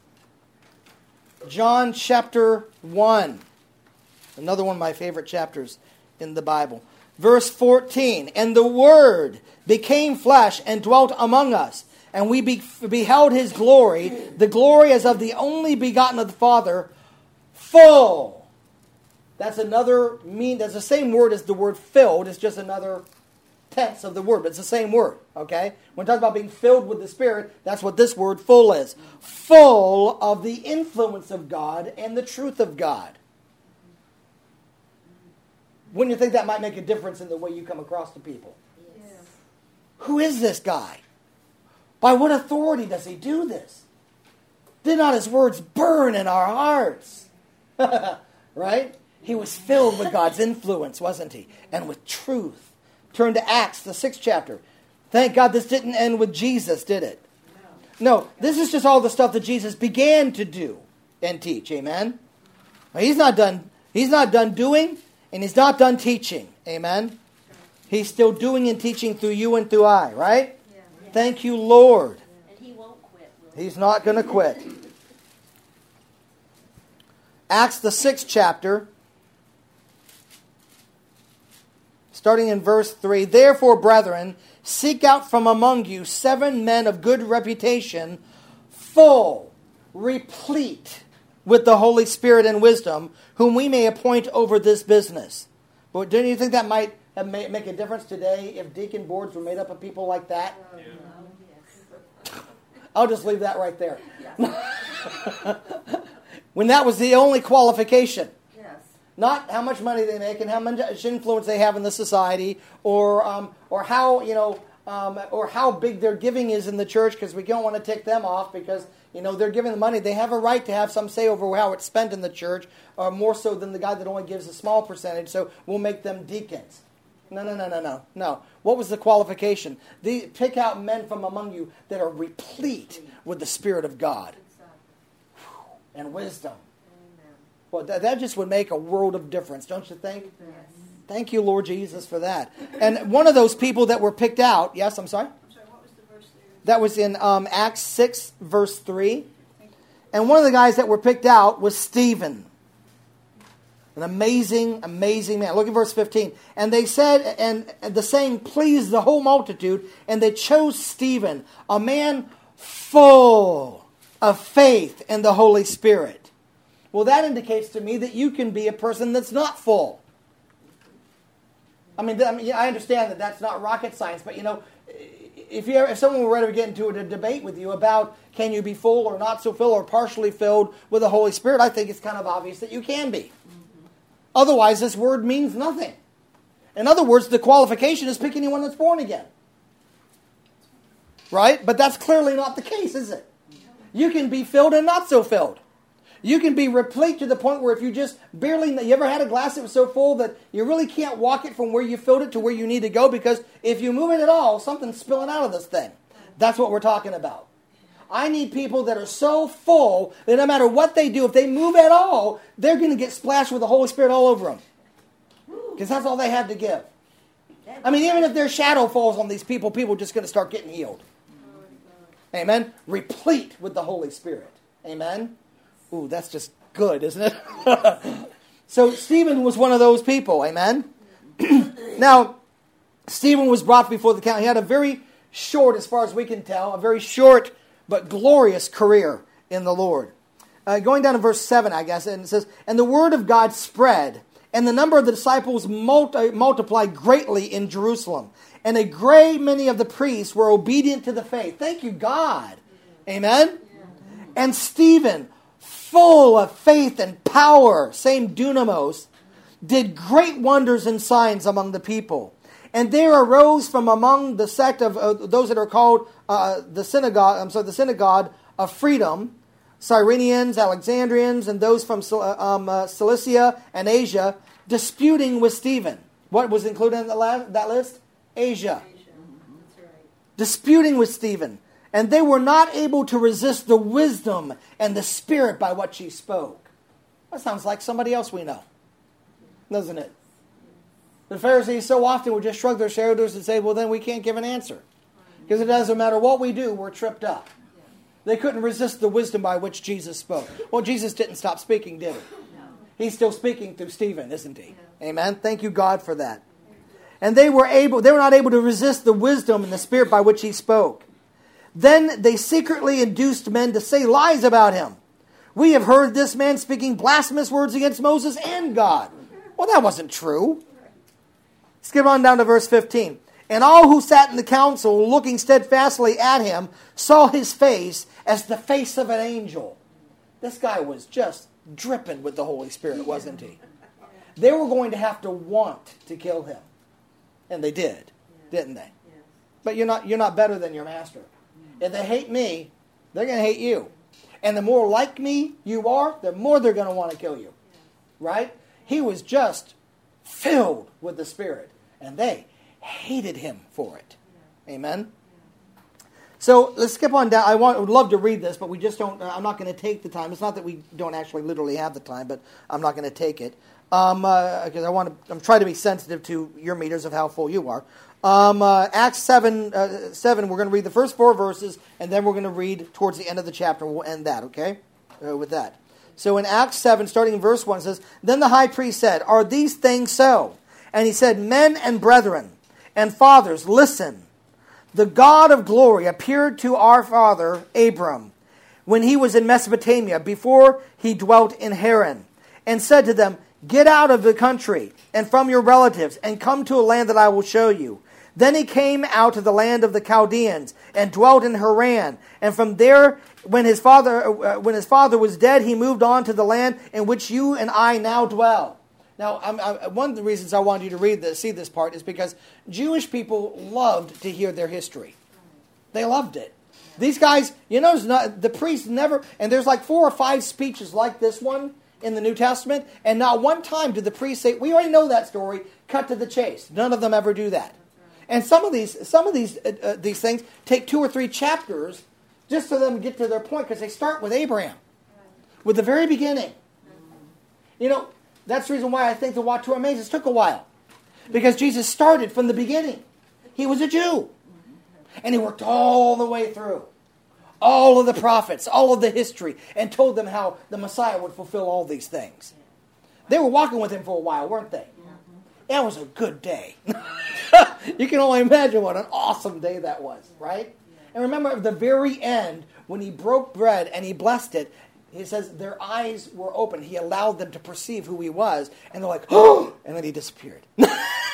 John chapter one. Another one of my favorite chapters in the Bible. Verse fourteen, and the Word became flesh and dwelt among us. And we be, beheld his glory, the glory as of the only begotten of the Father, full. That's another mean. That's the same word as the word filled. It's just another tense of the word, but it's the same word. Okay, when we talk about being filled with the Spirit, that's what this word "full" is. Full of the influence of God and the truth of God. Wouldn't you think that might make a difference in the way you come across to people? Who is this guy? By what authority does he do this? Did not his words burn in our hearts? Right? He was filled with God's influence, wasn't he? And with truth. Turn to Acts, the sixth chapter. Thank God this didn't end with Jesus, did it? No, this is just all the stuff that Jesus began to do and teach. Amen? He's not done. He's not done doing, and he's not done teaching. Amen? He's still doing and teaching through you and through I, right? Yeah. Thank you, Lord. And he won't quit, will he? He's not going to quit. Acts, the sixth chapter, starting in verse three. Therefore, brethren, seek out from among you seven men of good reputation, full, replete with the Holy Spirit and wisdom, whom we may appoint over this business. But don't you think that might have ma- make a difference today if deacon boards were made up of people like that? Yeah. I'll just leave that right there. When that was the only qualification. Yes. Not how much money they make and how much influence they have in the society, or um, or how you know, um, or how big their giving is in the church, because we don't want to tick them off because you know they're giving the money. They have a right to have some say over how it's spent in the church, or more so than the guy that only gives a small percentage. So we'll make them deacons. No, no, no, no, no, no. What was the qualification? The, pick out men from among you that are replete with the Spirit of God and wisdom. Amen. Well, that, that just would make a world of difference, don't you think? Yes. Thank you, Lord Jesus, for that. And one of those people that were picked out, yes, I'm sorry? I'm sorry, what was the verse there? That was in um, Acts six, verse three. And one of the guys that were picked out was Stephen. An amazing, amazing man. Look at verse fifteen. And they said, and the saying pleased the whole multitude, and they chose Stephen, a man full of faith in the Holy Spirit. Well, that indicates to me that you can be a person that's not full. I mean, I, mean, I understand that that's not rocket science, but you know, if you if someone were ready to get into a debate with you about can you be full or not so full or partially filled with the Holy Spirit, I think it's kind of obvious that you can be. Otherwise, this word means nothing. In other words, the qualification is pick anyone that's born again. Right? But that's clearly not the case, is it? You can be filled and not so filled. You can be replete to the point where if you just barely... You ever had a glass that was so full that you really can't walk it from where you filled it to where you need to go? Because if you move it at all, something's spilling out of this thing. That's what we're talking about. I need people that are so full that no matter what they do, if they move at all, they're going to get splashed with the Holy Spirit all over them. Because that's all they have to give. I mean, even if their shadow falls on these people, people are just going to start getting healed. Amen? Replete with the Holy Spirit. Amen? Ooh, that's just good, isn't it? So Stephen was one of those people. Amen? Now, Stephen was brought before the council. He had a very short, as far as we can tell, a very short but glorious career in the Lord. Uh, going down to verse seven, I guess, and it says, and the word of God spread, and the number of the disciples multi- multiplied greatly in Jerusalem. And a great many of the priests were obedient to the faith. Thank you, God. Amen? And Stephen, full of faith and power, same dunamos, did great wonders and signs among the people. And there arose from among the sect of uh, those that are called uh, the synagogue, I'm sorry, the synagogue of freedom, Cyrenians, Alexandrians, and those from um, uh, Cilicia and Asia, disputing with Stephen. What was included in the la- that list? Asia. Asia. That's right. Disputing with Stephen. And they were not able to resist the wisdom and the spirit by what she spoke. That sounds like somebody else we know, doesn't it? The Pharisees so often would just shrug their shoulders and say, well, then we can't give an answer. Because it doesn't matter what we do, we're tripped up. They couldn't resist the wisdom by which Jesus spoke. Well, Jesus didn't stop speaking, did he? He's still speaking through Stephen, isn't he? Amen. Thank you, God, for that. And they were able, they were not able to resist the wisdom and the spirit by which he spoke. Then they secretly induced men to say lies about him. We have heard this man speaking blasphemous words against Moses and God. Well, that wasn't true. Skip on down to verse fifteen. And all who sat in the council, looking steadfastly at him, saw his face as the face of an angel. This guy was just dripping with the Holy Spirit, wasn't he? They were going to have to want to kill him. And they did, didn't they? But you're not you're not better than your master. If they hate me, they're going to hate you. And the more like me you are, the more they're going to want to kill you. Right? He was just filled with the Spirit. And they hated him for it. Amen? So let's skip on down. I want, would love to read this, but we just don't. I'm not going to take the time. It's not that we don't actually literally have the time, but I'm not going to take it um, uh, because I want to. I'm trying to be sensitive to your meters of how full you are. Um, uh, Acts seven, uh, seven. We're going to read the first four verses, and then we're going to read towards the end of the chapter. We'll end that. Okay, uh, with that. So in Acts seven, starting in verse one, it says, "Then the high priest said, 'Are these things so?' And he said, 'Men and brethren and fathers, listen. The God of glory appeared to our father Abram when he was in Mesopotamia, before he dwelt in Haran, and said to them, Get out of the country and from your relatives, and come to a land that I will show you. Then he came out of the land of the Chaldeans and dwelt in Haran, and from there, when his father uh, when his father was dead, he moved on to the land in which you and I now dwell.'" Now, I'm, I, one of the reasons I wanted you to read this, see this part, is because Jewish people loved to hear their history. They loved it. These guys, you know, not, the priests never, and there's like four or five speeches like this one in the New Testament, and not one time did the priest say, "We already know that story, cut to the chase." None of them ever do that. And some of these, some of these, uh, uh, these things take two or three chapters just for them to get to their point, because they start with Abraham, with the very beginning. You know, that's the reason why I think the Walk to Emmaus took a while. Because Jesus started from the beginning. He was a Jew. And he worked all the way through. All of the prophets, all of the history, and told them how the Messiah would fulfill all these things. They were walking with him for a while, weren't they? That was a good day. You can only imagine what an awesome day that was, right? And remember at the very end, when he broke bread and he blessed it, he says their eyes were open. He allowed them to perceive who he was. And they're like, oh! And then he disappeared. The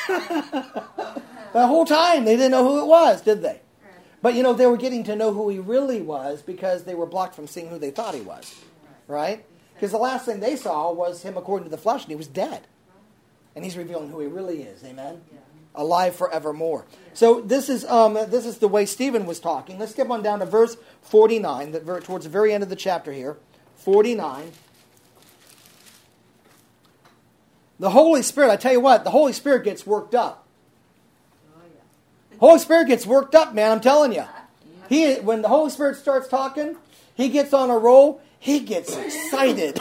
whole time, they didn't know who it was, did they? But, you know, they were getting to know who he really was because they were blocked from seeing who they thought he was. Right? Because the last thing they saw was him according to the flesh, and he was dead. And he's revealing who he really is. Amen? Alive forevermore. So this is um, this is the way Stephen was talking. Let's skip on down to verse forty-nine, that towards the very end of the chapter here. forty-nine. The Holy Spirit, I tell you what, the Holy Spirit gets worked up. Holy Spirit gets worked up, man, I'm telling you. He, when the Holy Spirit starts talking, he gets on a roll, he gets excited.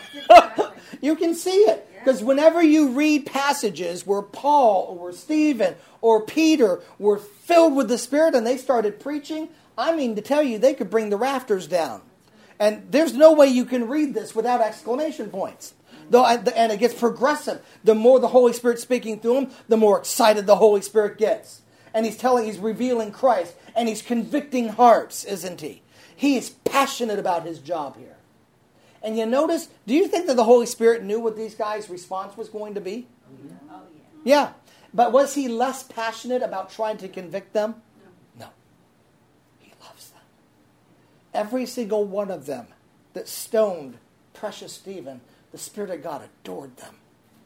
You can see it. Because whenever you read passages where Paul or Stephen or Peter were filled with the Spirit and they started preaching, I mean to tell you, they could bring the rafters down. And there's no way you can read this without exclamation points. Though, and it gets progressive. The more the Holy Spirit's speaking through him, the more excited the Holy Spirit gets. And he's telling, he's revealing Christ. And he's convicting hearts, isn't he? He is passionate about his job here. And you notice, do you think that the Holy Spirit knew what these guys' response was going to be? Oh, yeah. Yeah. But was he less passionate about trying to convict them? No. He loves them. Every single one of them that stoned precious Stephen, the Spirit of God adored them.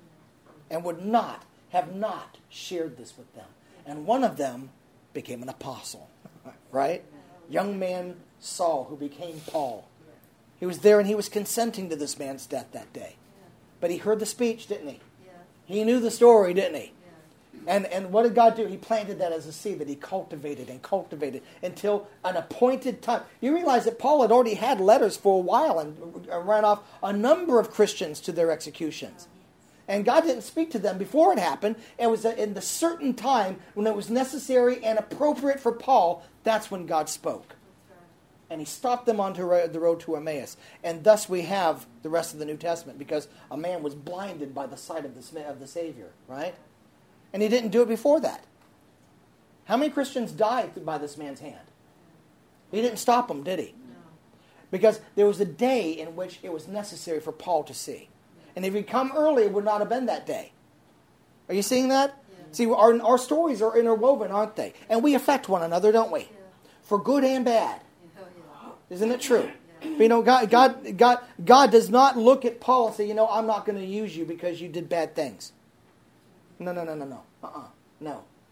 And would not, have not shared this with them. And one of them became an apostle. Right? Young man Saul, who became Paul. He was there and he was consenting to this man's death that day. But he heard the speech, didn't he? He knew the story, didn't he? And and what did God do? He planted that as a seed that he cultivated and cultivated until an appointed time. You realize that Paul had already had letters for a while and ran off a number of Christians to their executions. And God didn't speak to them before it happened. It was in the certain time when it was necessary and appropriate for Paul, that's when God spoke. And he stopped them onto the road to Emmaus. And thus we have the rest of the New Testament, because a man was blinded by the sight of the, of the Savior, right? And he didn't do it before that. How many Christians died by this man's hand? He didn't stop them, did he? No. Because there was a day in which it was necessary for Paul to see. And if he'd come early, it would not have been that day. Are you seeing that? Yeah. See, our, our stories are interwoven, aren't they? And we affect one another, don't we? Yeah. For good and bad. Oh, yeah. Isn't it true? Yeah. But, you know, God, God, God, God does not look at Paul and say, you know, I'm not going to use you because you did bad things. No, no, no, no, no. Uh-uh. No.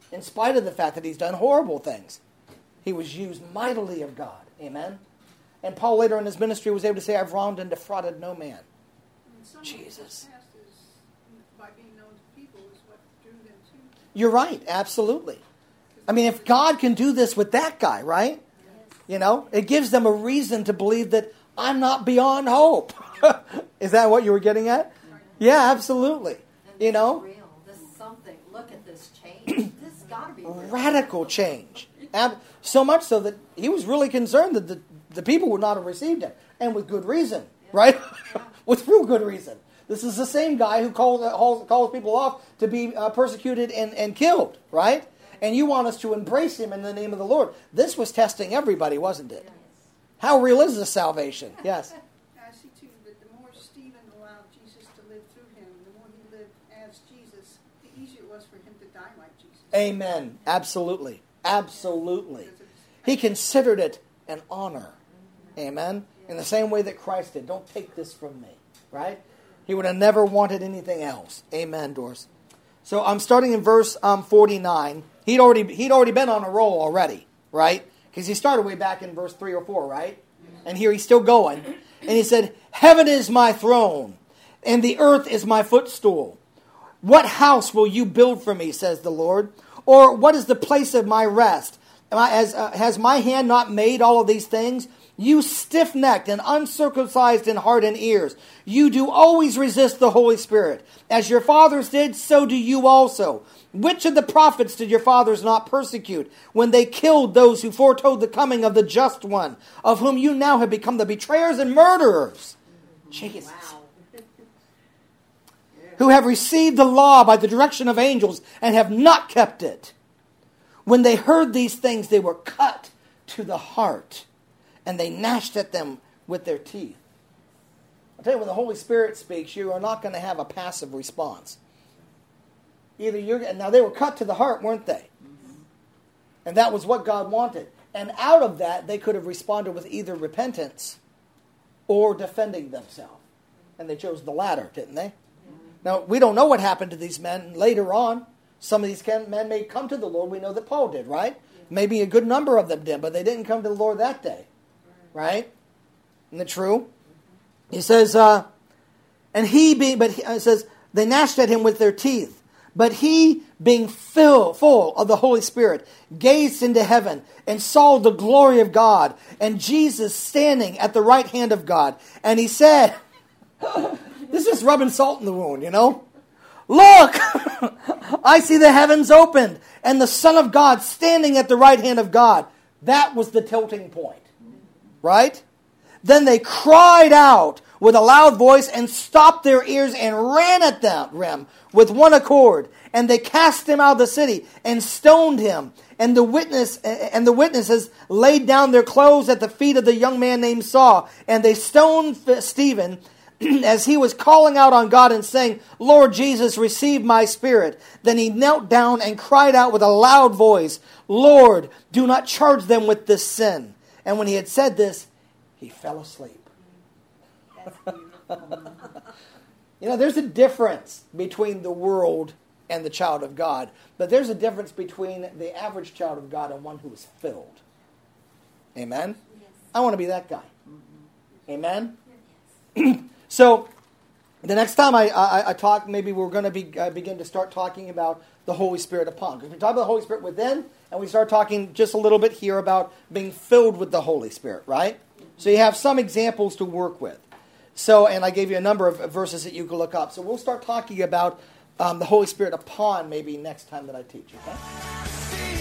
In spite of the fact that he's done horrible things, he was used mightily of God. Amen? And Paul later in his ministry was able to say, I've wronged and defrauded no man. And some Jesus. of his past is, by being known to people, is what drew them to him. You're right, absolutely. I mean, if God can do this with that guy, right? You know, it gives them a reason to believe that I'm not beyond hope. Is that what you were getting at? Yeah, absolutely. And You this know? is real. This is something. Look at this change. This has got to be real. Radical change. Ab- so much so that he was really concerned that the, the people would not have received him. And with good reason, right? With real good reason. This is the same guy who calls, uh, calls, calls people off to be uh, persecuted and, and killed, right? And you want us to embrace him in the name of the Lord. This was testing everybody, wasn't it? How real is this salvation? Yes. I see too that the more Stephen allowed Jesus to live through him, the more he lived as Jesus, the easier it was for him to die like Jesus. Amen. Absolutely. Absolutely. He considered it an honor. Amen. In the same way that Christ did. Don't take this from me. Right? He would have never wanted anything else. Amen, Doris. So I'm starting in verse um, forty-nine. He'd already he'd already been on a roll already, right? Because he started way back in verse three or four, right? And here he's still going. And he said, Heaven is my throne, and the earth is my footstool. What house will you build for me, says the Lord? Or what is the place of my rest? Am I, as, uh, has my hand not made all of these things? You stiff-necked and uncircumcised in heart and ears, you do always resist the Holy Spirit. As your fathers did, so do you also. Which of the prophets did your fathers not persecute when they killed those who foretold the coming of the just one, of whom you now have become the betrayers and murderers? Jesus. Wow. Who have received the law by the direction of angels and have not kept it. When they heard these things, they were cut to the heart, and they gnashed at them with their teeth. I'll tell you, when the Holy Spirit speaks, you are not going to have a passive response. Either you're now they were cut to the heart, weren't they? And that was what God wanted. And out of that, they could have responded with either repentance or defending themselves. And they chose the latter, didn't they? Now, we don't know what happened to these men later on. Some of these men may come to the Lord. We know that Paul did, right? Maybe a good number of them did, but they didn't come to the Lord that day. Right? Isn't it true? He says, uh, and he being, but he, uh, it says, they gnashed at him with their teeth. But he, being fill, full of the Holy Spirit, gazed into heaven and saw the glory of God and Jesus standing at the right hand of God. And he said, this is rubbing salt in the wound, you know. Look, I see the heavens opened and the Son of God standing at the right hand of God. That was the tilting point, right? Then they cried out with a loud voice and stopped their ears and ran at them with one accord. And they cast him out of the city and stoned him. And the witness and the witnesses laid down their clothes at the feet of the young man named Saul. And they stoned Stephen as he was calling out on God and saying, Lord Jesus, receive my spirit. Then he knelt down and cried out with a loud voice, Lord, do not charge them with this sin. And when he had said this, he fell asleep. You know, there's a difference between the world and the child of God. But there's a difference between the average child of God and one who is filled. Amen? Yes. I want to be that guy. Amen? Yes. So, the next time I, I, I talk, maybe we're going to be, uh, begin to start talking about the Holy Spirit upon. Because we talk about the Holy Spirit within, and we start talking just a little bit here about being filled with the Holy Spirit, right? So you have some examples to work with. So, and I gave you a number of verses that you can look up. So we'll start talking about um, the Holy Spirit upon maybe next time that I teach, okay?